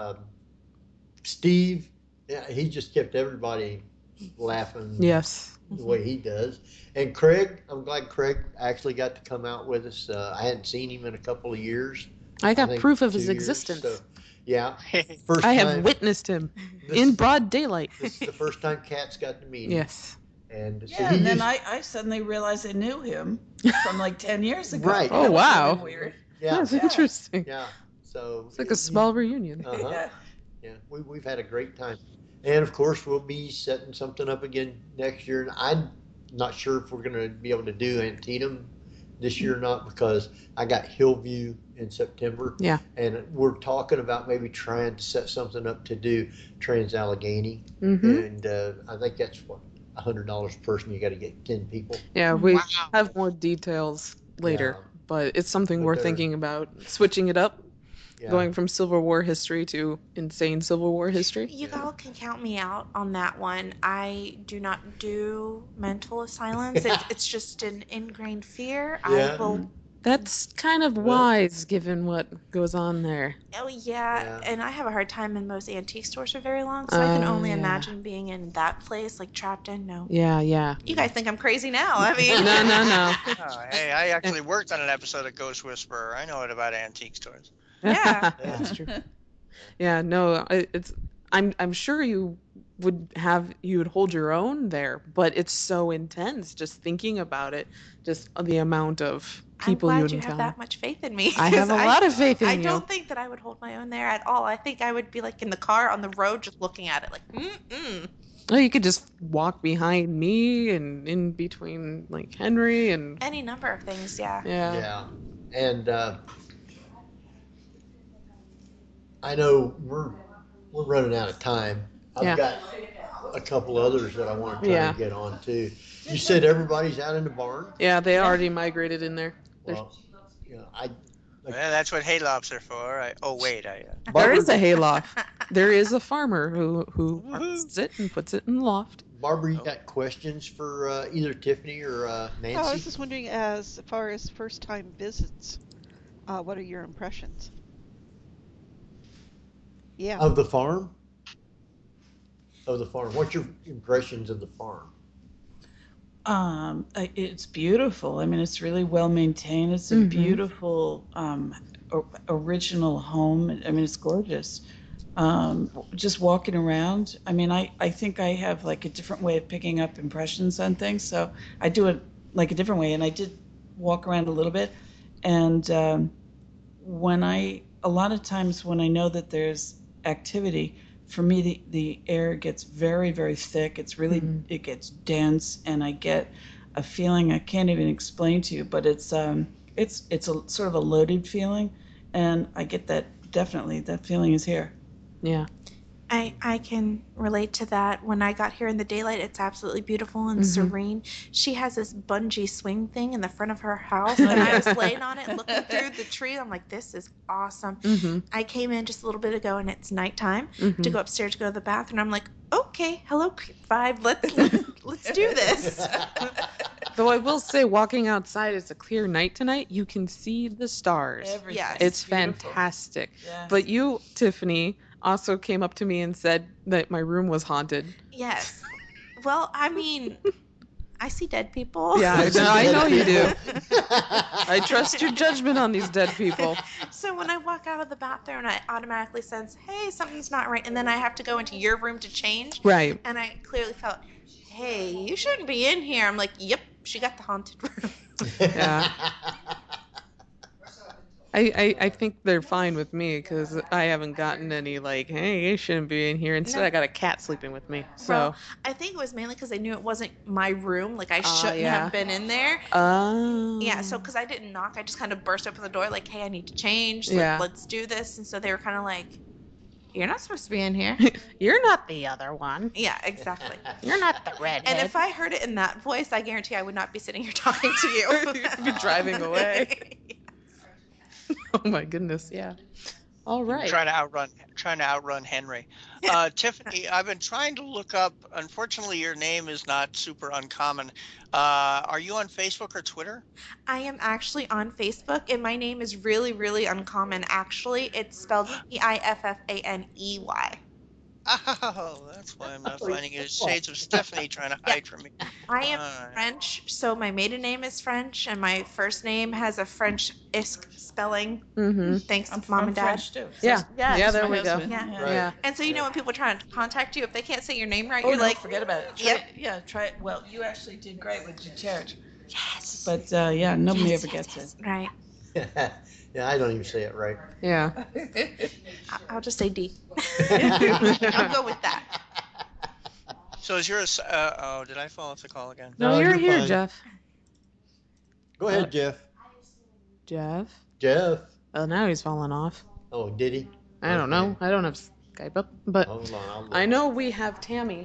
Steve, yeah, he just kept everybody laughing. Yes. The way he does. And Craig, I'm glad Craig actually got to come out with us. I hadn't seen him in a couple of years. I got think proof of 2 his years, existence. so, yeah. First I have time- witnessed him This- in broad daylight. This is the first time Kat's got to meet him. Yes. And so Yeah, he and then used- I suddenly realized I knew him from like 10 years ago. Right. That Oh, was wow. really weird. Yeah. That's interesting. Yeah. So It's like a small reunion. Uh-huh. Yeah. Yeah, we've had a great time. And of course, we'll be setting something up again next year. And I'm not sure if we're going to be able to do Antietam this year or not, because I got Hillview in September. Yeah. And we're talking about maybe trying to set something up to do Trans-Allegheny. Mhm. And I think that's what, $100 per person. You got to get 10 people. Yeah, we have more details later, Yeah. but it's something But we're they're- thinking about switching it up, Yeah. going from Civil War history to insane Civil War history. You all can count me out on that one. I do not do mental asylums. It's just an ingrained fear. Yeah. I will. That's kind of wise given what goes on there. Oh Yeah. yeah, and I have a hard time in most antique stores for very long, so I can Oh, only yeah. imagine being in that place, like trapped in. No. Yeah, yeah. You guys think I'm crazy now? I mean. No. Oh, hey, I actually worked on an episode of Ghost Whisperer. I know it about antique stores. Yeah. That's true. Yeah, no, it's. I'm sure you would hold your own there, but it's so intense just thinking about it, just the amount of people I'm you glad would you have encounter. that much faith in me. I have 'cause a lot of faith in I you. don't think that I would hold my own there at all. I think I would be like in the car on the road just looking at it like, Oh, you could just walk behind me and in between like Henry and any number of things, yeah. yeah. Yeah. And I know we're running out of time. I've Yeah. got a couple others that I want to try Yeah. and get on too. You said everybody's out in the barn? Yeah, they already migrated in there. Well, you know, Yeah, that's what haylofts are for. There is a hayloft. There is a farmer who harvests it and puts it in the loft. Barbara, you got questions for either Tiffany or Nancy? Oh, I was just wondering, as far as first-time visits, what are your impressions? Yeah. Of the farm? Of the farm. What's your impressions of the farm? It's beautiful. I mean, it's really well maintained. It's a Mhm. beautiful original home. I mean, it's gorgeous. Just walking around. I mean, I think I have like a different way of picking up impressions on things. So I do it like a different way. And I did walk around a little bit. And a lot of times when I know that there's activity, for me, the air gets very, very thick. It's really, it gets dense, and I get a feeling I can't even explain to you, but it's a sort of a loaded feeling, and I get that definitely. That feeling is here. Yeah. I can relate to that. When I got here in the daylight, it's absolutely beautiful and serene. She has this bungee swing thing in the front of her house, and I was laying on it looking through the tree. I'm like, this is awesome. I came in just a little bit ago, and it's nighttime to go upstairs to go to the bathroom. I'm like, okay, hello, Creep 5, let's do this. Though I will say, walking outside, it's a clear night tonight. You can see the stars. Everything. Yes. It's beautiful. fantastic. Yes. But you, Tiffany, also came up to me and said that my room was haunted. Yes. Well, I mean, I see dead people. Yeah, I know you do. I trust your judgment on these dead people. So when I walk out of the bathroom, I automatically sense, hey, something's not right. And then I have to go into your room to change. Right. And I clearly felt, hey, you shouldn't be in here. I'm like, yep, she got the haunted room. Yeah. I think they're fine with me because I haven't gotten any like, hey, you shouldn't be in here. Instead, No. I got a cat sleeping with me. So. Well, I think it was mainly because I knew it wasn't my room. Like, I shouldn't yeah. have been in there. Oh. Yeah, so because I didn't knock, I just kind of burst open the door like, hey, I need to change. Yeah. Let's do this. And so they were kind of like, you're not supposed to be in here. You're not the other one. Yeah, exactly. You're not the redhead. And if I heard it in that voice, I guarantee I would not be sitting here talking to you. You'd be driving away. Oh my goodness, yeah. All right. Trying trying to outrun Henry. Tiffany, I've been trying to look up. Unfortunately, your name is not super uncommon. Are you on Facebook or Twitter? I am actually on Facebook, and my name is really, really uncommon. Actually, it's spelled Tiffany. Oh, that's why I'm not finding it. It's Shades of Stephanie trying to hide from me. I am Alright. French, so my maiden name is French, and my first name has a French-esque spelling. Mm-hmm. Thanks, Mom and Dad. French too. Yeah. Yeah, Yeah, that's there my we go. husband. Yeah. Right. Yeah. And so you know when people try to contact you, if they can't say your name right, Oh, you're no, like, forget about it. Yep. Try it. Well, you actually did great with your church. Yes. But yeah, nobody ever gets it. right. Yeah, I don't even say it right. Yeah. I'll just say D. I'll go with that. So is yours? Oh, did I fall off the call again? No, No, you're you're here, fine. Jeff. Go ahead, Jeff. Jeff. Jeff. Oh, now he's fallen off. Oh, did he? I don't know. I don't have Skype up, but Hold on, I'll look. I know we have Tammy,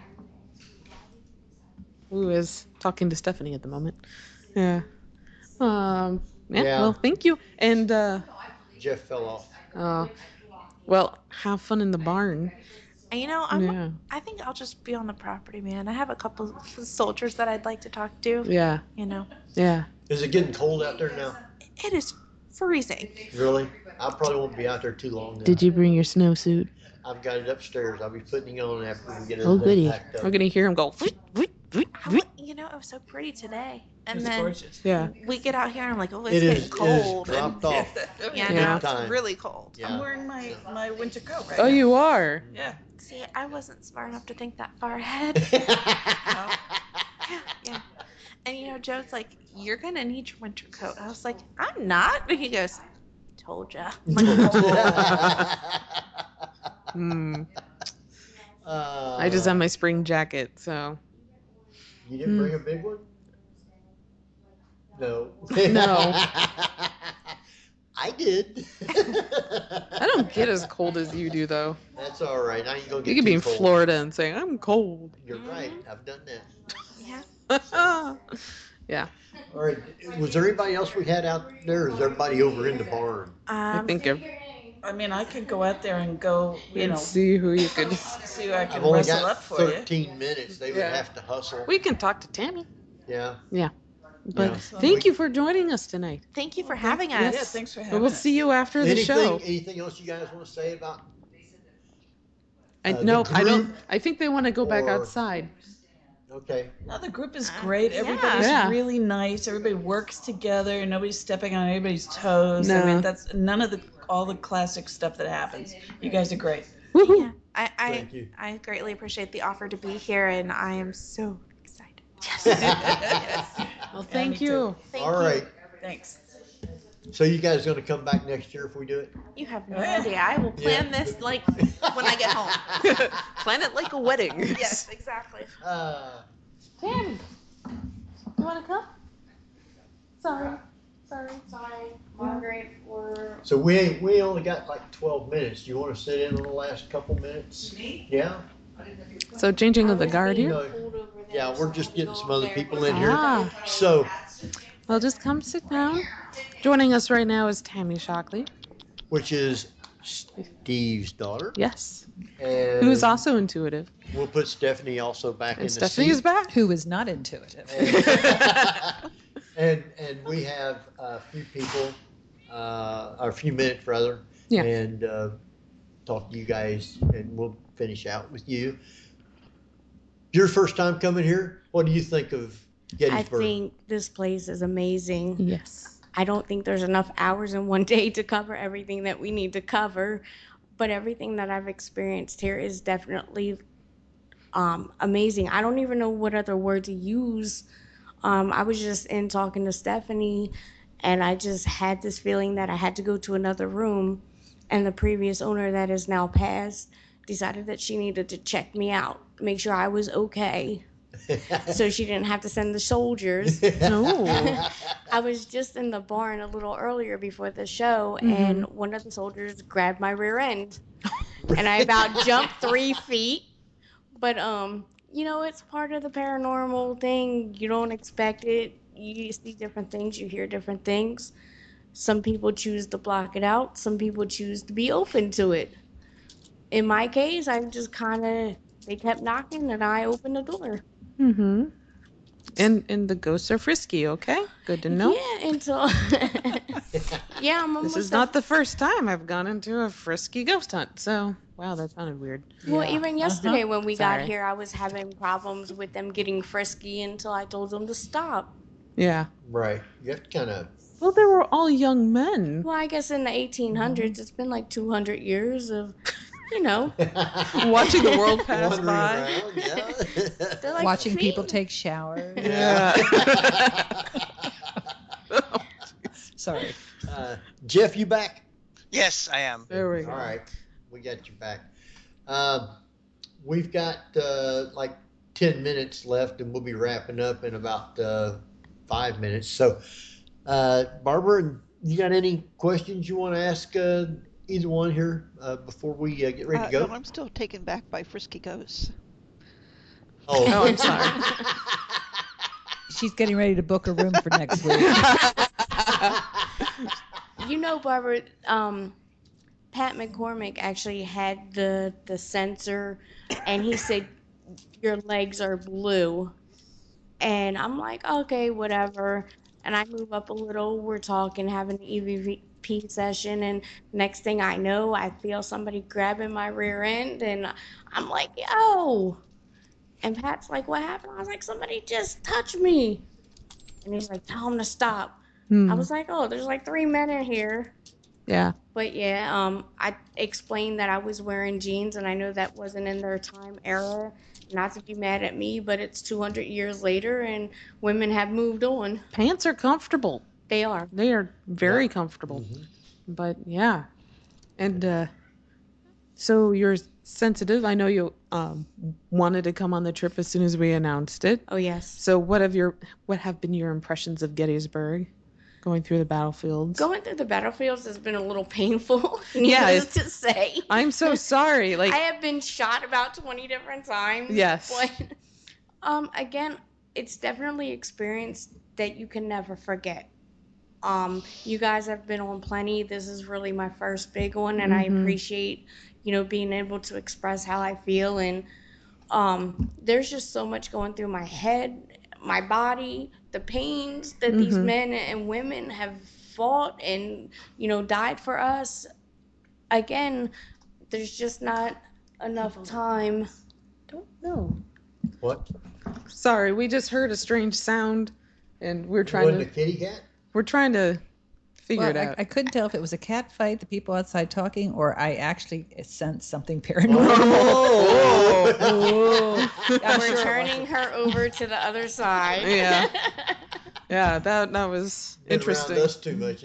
who is talking to Stephanie at the moment. Yeah. Yeah. Yeah. Well, thank you. And Jeff fell off. well, have fun in the barn. And you know, I think I'll just be on the property, man. I have a couple of soldiers that I'd like to talk to. Yeah. You know, Yeah. Is it getting cold out there now? it is freezing. Really? I probably won't be out there too long. Now. Did you bring your snowsuit? I've got it upstairs. I'll be putting it on after we get Oh, everything goody. packed up. We're gonna hear him go. You know, it was so pretty today. And It's then gorgeous. Yeah. we get out here and I'm like, oh, it's It getting is cold. dropped off. Yeah, Yeah. now Time. it's really cold. I'm Yeah. wearing my winter coat right Oh, now. you are. Yeah. See, I wasn't smart enough to think that far ahead. Yeah. And you know, Joe's like, you're gonna need your winter coat. I was like, I'm not. But he goes, told ya. I'm like, Hmm. I just have my spring jacket, so. You didn't bring a big one? No. No. I did. I don't get as cold as you do, though. That's all right. I ain't gonna get You could be too in cold. Florida and say, I'm cold. You're right. I've done that. Yeah. All right. Was there anybody else we had out there, or is everybody over in the barn? I think I mean, I could go out there and go, you and know, see who you could. see who I can I've only wrestle got up for you. 13 minutes. They would Yeah. have to hustle. We can talk to Tammy. Yeah. Yeah. But Yeah. thank you for joining us tonight. Thank you for having us. Yeah, thanks for But having we'll us. see you after the show. Anything else you guys want to say about? No, the I don't. group I think they want to go back or- outside. Okay. No, the group is great. Everybody's Yeah. really nice. Everybody works together. Nobody's stepping on anybody's toes. No. I mean, that's none of all the classic stuff that happens. You guys are great. Woohoo! I Thank you. I greatly appreciate the offer to be here, and I am so excited. Well, thank you. Thank All you. right. Thanks. So you guys going to come back next year if we do it? You have no idea. I will plan this like when I get home. Plan it like a wedding. Yes, exactly. Tammy, you want to come? Sorry. Margaret, or So we only got like 12 minutes. Do you want to sit in on the last couple minutes? Me? Yeah. So changing of the guard here. No, yeah, we're just getting some other people in here. Ah. So, Well, just come sit down. Joining us right now is Tammy Shockley. which is Steve's daughter. Yes. And Who is also intuitive. We'll put Stephanie also back in And the Stephanie seat. is back. Who is not intuitive. And we have a few people, or a few minutes rather, Yeah. and talk to you guys, and we'll finish out with you. Your first time coming here, what do you think of I Gettysburg? think this place is amazing. Yes. I don't think there's enough hours in one day to cover everything that we need to cover, but everything that I've experienced here is definitely amazing. I don't even know what other word to use. I was just in talking to Stephanie, and I just had this feeling that I had to go to another room, and the previous owner that is now passed decided that she needed to check me out, make sure I was okay. So she didn't have to send the soldiers. No. I was just in the barn a little earlier before the show, and one of the soldiers grabbed my rear end, and I about jumped 3 feet. But you know, it's part of the paranormal thing. You don't expect it. You see different things. You hear different things. Some people choose to block it out. Some people choose to be open to it. in my case, I just they kept knocking and I opened the door. Mm-hmm. And the ghosts are frisky, okay? Good to know. Yeah, until yeah, I'm almost. This is not the first time I've gone into a frisky ghost hunt. So, wow, that sounded weird. Well, even yesterday when we got Sorry. here, I was having problems with them getting frisky until I told them to stop. Yeah. Right. You have to kind of. Well, they were all young men. Well, I guess in the 1800s, it's been like 200 years of, watching the world pass Wandering by. around, yeah. They're like, Watching people "See?" take showers. Yeah. Sorry. Jeff, you back? Yes, I am. There we go. All right, we got you back. We've got like 10 minutes left, and we'll be wrapping up in about 5 minutes. So, Barbara, you got any questions you want to ask either one here before we get ready to go? No, I'm still taken back by frisky ghosts. Oh, I'm sorry. She's getting ready to book a room for next week. Barbara, Pat McCormick actually had the sensor, and he said your legs are blue, and I'm like, okay, whatever. And I move up a little. We're talking, having an EVP session, and next thing I know, I feel somebody grabbing my rear end, and I'm like, yo. And Pat's like, what happened? I was like, somebody just touched me. And he's like, tell him to stop. I was like, oh, there's like 3 men in here. Yeah. But yeah, I explained that I was wearing jeans, and I know that wasn't in their time era. Not to be mad at me, but it's 200 years later, and women have moved on. Pants are comfortable. They are. They are very comfortable. But yeah. And so you're sensitive. I know you wanted to come on the trip as soon as we announced it. Oh, yes. So what have been your impressions of Gettysburg? Going through the battlefields. Going through the battlefields has been a little painful, Yeah, needless to say. I'm so sorry. Like I have been shot about 20 different times. Yes. But again, it's definitely experience that you can never forget. You guys have been on plenty. This is really my first big one, and I appreciate, being able to express how I feel. And there's just so much going through my head, my body, the pains that these men and women have fought and, died for us. Again, there's just not enough time. Don't know. What? Sorry, we just heard a strange sound, and we're Wasn't trying a kitty cat? We're trying to figure it out. I couldn't tell if it was a cat fight, the people outside talking, or I actually sensed something paranormal. We're turning her over to the other side. Yeah. Yeah, that was Been interesting. around us too much.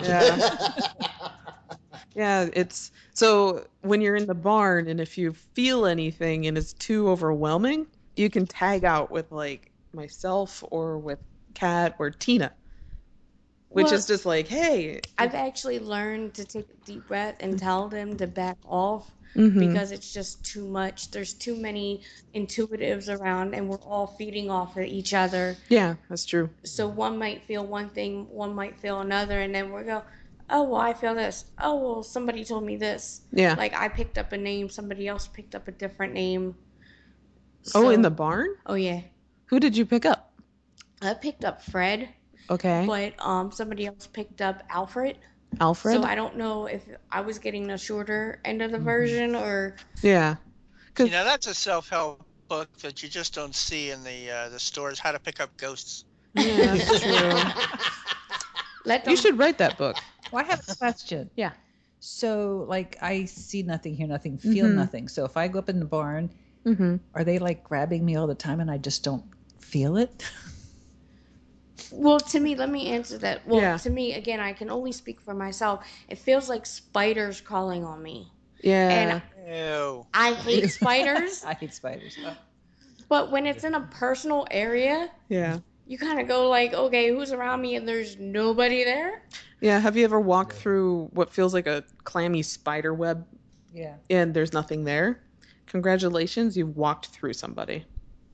Yeah, it's so when you're in the barn, and if you feel anything and it's too overwhelming, you can tag out with like myself or with Kat or Tina, which is just like, hey. I've actually learned to take a deep breath and tell them to back off because it's just too much. There's too many intuitives around, and we're all feeding off of each other. Yeah, that's true. So one might feel one thing, one might feel another, and then we go, oh, well, I feel this. Oh, well, somebody told me this. Yeah. Like I picked up a name, somebody else picked up a different name. Oh, in the barn? Oh, yeah. Who did you pick up? I picked up Fred. Okay. But somebody else picked up Alfred. Alfred? So I don't know if I was getting the shorter end of the version or. Yeah. That's a self-help book that you just don't see in the stores. How to Pick Up Ghosts. Yeah, that's true. You should write that book. Well, I have a question. Yeah. So, like, I see nothing, hear nothing, feel nothing. So if I go up in the barn, are they like grabbing me all the time and I just don't feel it? Well, to me, let me answer that. Well, Yeah. to me, again, I can only speak for myself. It feels like spiders crawling on me. Yeah. Ew. I hate spiders. I hate spiders. But when it's in a personal area, Yeah. you kind of go like, okay, who's around me, and there's nobody there? Yeah. Have you ever walked through what feels like a clammy spider web? Yeah. And there's nothing there? Congratulations, you've walked through somebody.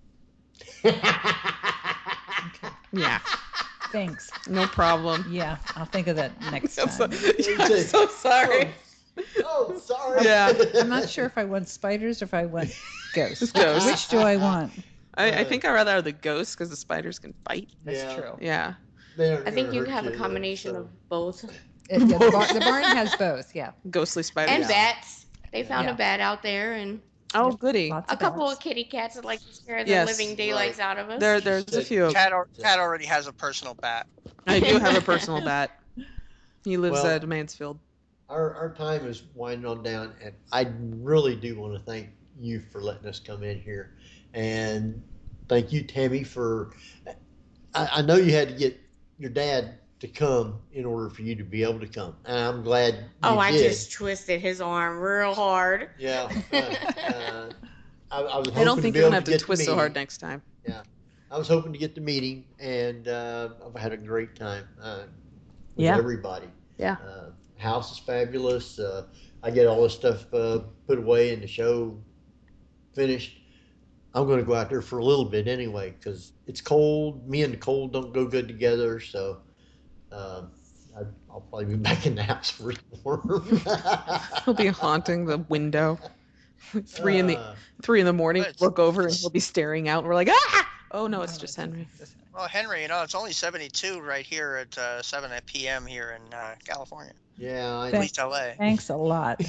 Yeah. Thanks. No problem. Yeah, I'll think of that next I'm time. so sorry. Oh, sorry. Yeah. I'm not sure if I want spiders or if I want ghosts. Ghosts. Which do I want? I think I'd rather have the ghosts because the spiders can fight. That's true. Yeah. I think you can have a combination of both. The barn has both, yeah. Ghostly spiders. And bats. They found Yeah. a bat out there, and Oh, goody. a couple of kitty cats that like to scare the Yes. living daylights out of us. There's a few. Cat already has a personal bat. I do have a personal bat. He lives Well, at Mansfield. Our time is winding on down, and I really do want to thank you for letting us come in here, and thank you, Tammy, for. I know you had to get your dad to come in order for you to be able to come, and I'm glad you I did. just twisted his arm real hard. Yeah. I was I don't hoping think to be you're able gonna have to to get twist the so hard meeting. next time. Yeah, I was hoping to get the meeting, and I've had a great time with Yeah. everybody. Yeah. House is fabulous. I get all this stuff put away and the show finished. I'm going to go out there for a little bit anyway because it's cold. Me and the cold don't go good together, so I'll probably be back in the house for warm. He'll be haunting the window. 3 in the morning. Look over and he'll be staring out. And we're like, ah! Oh no, it's just Henry. Well, Henry, it's only 72 right here at 7 p.m. here in California. Yeah, At least LA. Thanks a lot.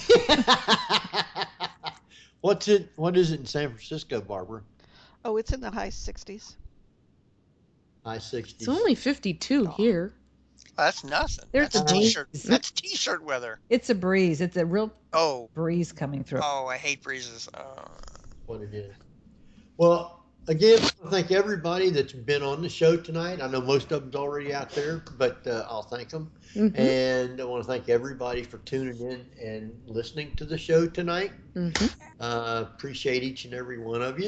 What is it in San Francisco, Barbara? Oh, it's in the high 60s. High 60s. It's only 52 here. That's nothing. There's That's a t-shirt. breeze. That's t-shirt weather. It's a breeze. It's a real Oh. breeze coming through. Oh, I hate breezes. What it is. Well, again, I thank everybody that's been on the show tonight. I know most of them's already out there, but I'll thank them. Mhm. And I want to thank everybody for tuning in and listening to the show tonight. Appreciate each and every one of you.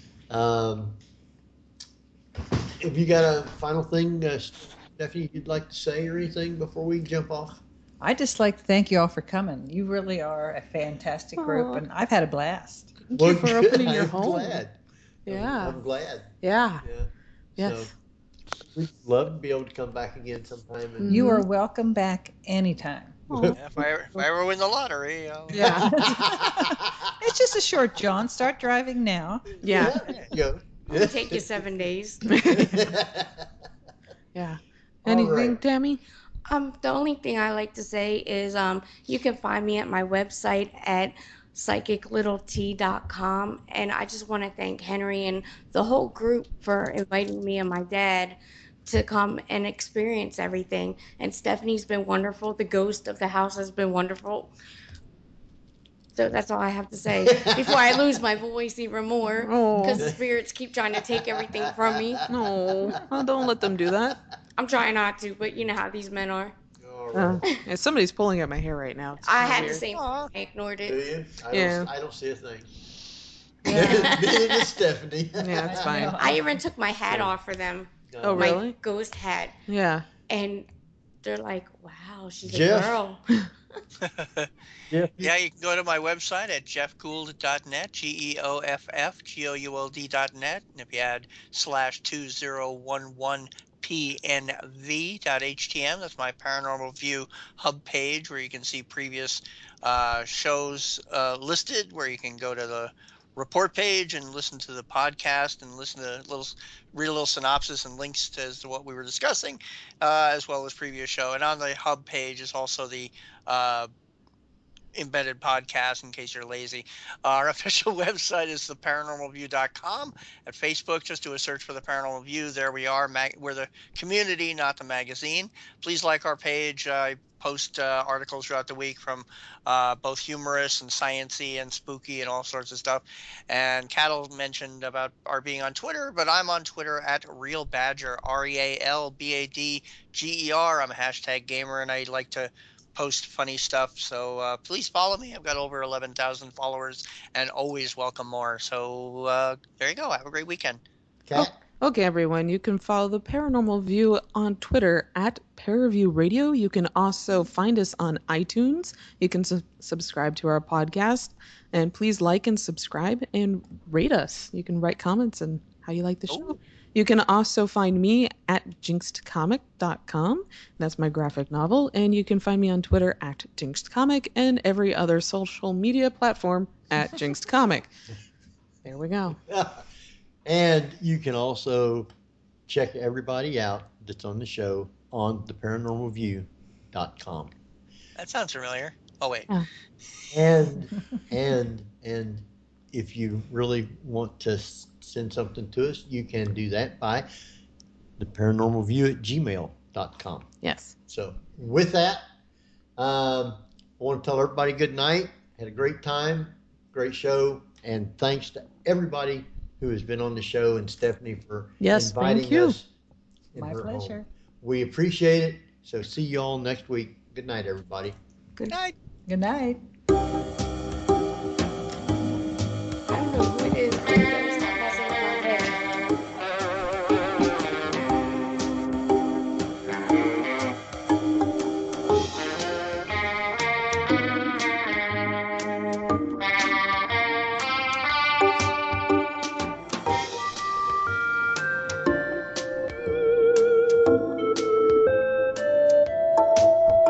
Have you got a final thing, Stephanie, you'd like to say or anything before we jump off? I just like to thank you all for coming. You really are a fantastic group, Aw. and I've had a blast. Thank you for opening your I'm home. glad. Yeah. I'm glad. Yeah. Yeah. Yes. So, we'd love to be able to come back again sometime. And You are welcome back anytime. Yeah, if I ever win the lottery, Yeah. It's just a short jaunt. Start driving now. Yeah. There you go. It'll take you 7 days. Yeah. All Anything, right. Tammy? The only thing I like to say is you can find me at my website at psychiclittlet.com, and I just want to thank Henry and the whole group for inviting me and my dad to come and experience everything. And Stephanie's been wonderful. The ghost of the house has been wonderful. So that's all I have to say before I lose my voice even more, because the spirits keep trying to take everything from me. No, well, don't let them do that. I'm trying not to, but you know how these men are. Yeah, somebody's pulling at my hair right now. It's I kinda had weird. the same. I ignored Do it. you? Yeah. I don't see a thing. Yeah. Neither does Stephanie. Yeah, it's fine. I even took my hat off for them. Oh, My really? ghost hat. Yeah. And they're like, wow, she's Jeff. a girl. Yeah, you can go to my website at jeffgould.net, GEOFFGOULD.net. And if you add /2011PNV.htm, that's my Paranormal View hub page where you can see previous shows listed, where you can go to the report page and listen to the podcast and listen to read a little synopsis and links as to what we were discussing, as well as previous show. And on the hub page is also the embedded podcast in case you're lazy. Our official website is theparanormalview.com. At Facebook, just do a search for The Paranormal View. There we are. We're the community, not the magazine. Please like our page. I post articles throughout the week from both humorous and sciencey and spooky and all sorts of stuff. And Cattle mentioned about our being on Twitter, but I'm on Twitter at RealBadger, RealBadger. I'm a hashtag gamer, and I like to post funny stuff, so please follow me. I've got over 11,000 followers and always welcome more. So there you go. Have a great weekend. Okay, everyone. You can follow the Paranormal View on Twitter at Paraview Radio. You can also find us on iTunes. You can subscribe to our podcast, and please like and subscribe and rate us. You can write comments and how you like the show. You can also find me at jinxedcomic.com. That's my graphic novel. And you can find me on Twitter at jinxedcomic and every other social media platform at jinxedcomic. There we go. And you can also check everybody out that's on the show on theparanormalview.com. That sounds familiar. Oh wait. And if you really want to send something to us, you can do that by theparanormalview@gmail.com. Yes. So with that, I want to tell everybody good night. Had a great time, great show, and thanks to everybody who has been on the show and Stephanie for inviting us. My pleasure. Home. We appreciate it. So see you all next week. Good night, everybody. Good night. Good night.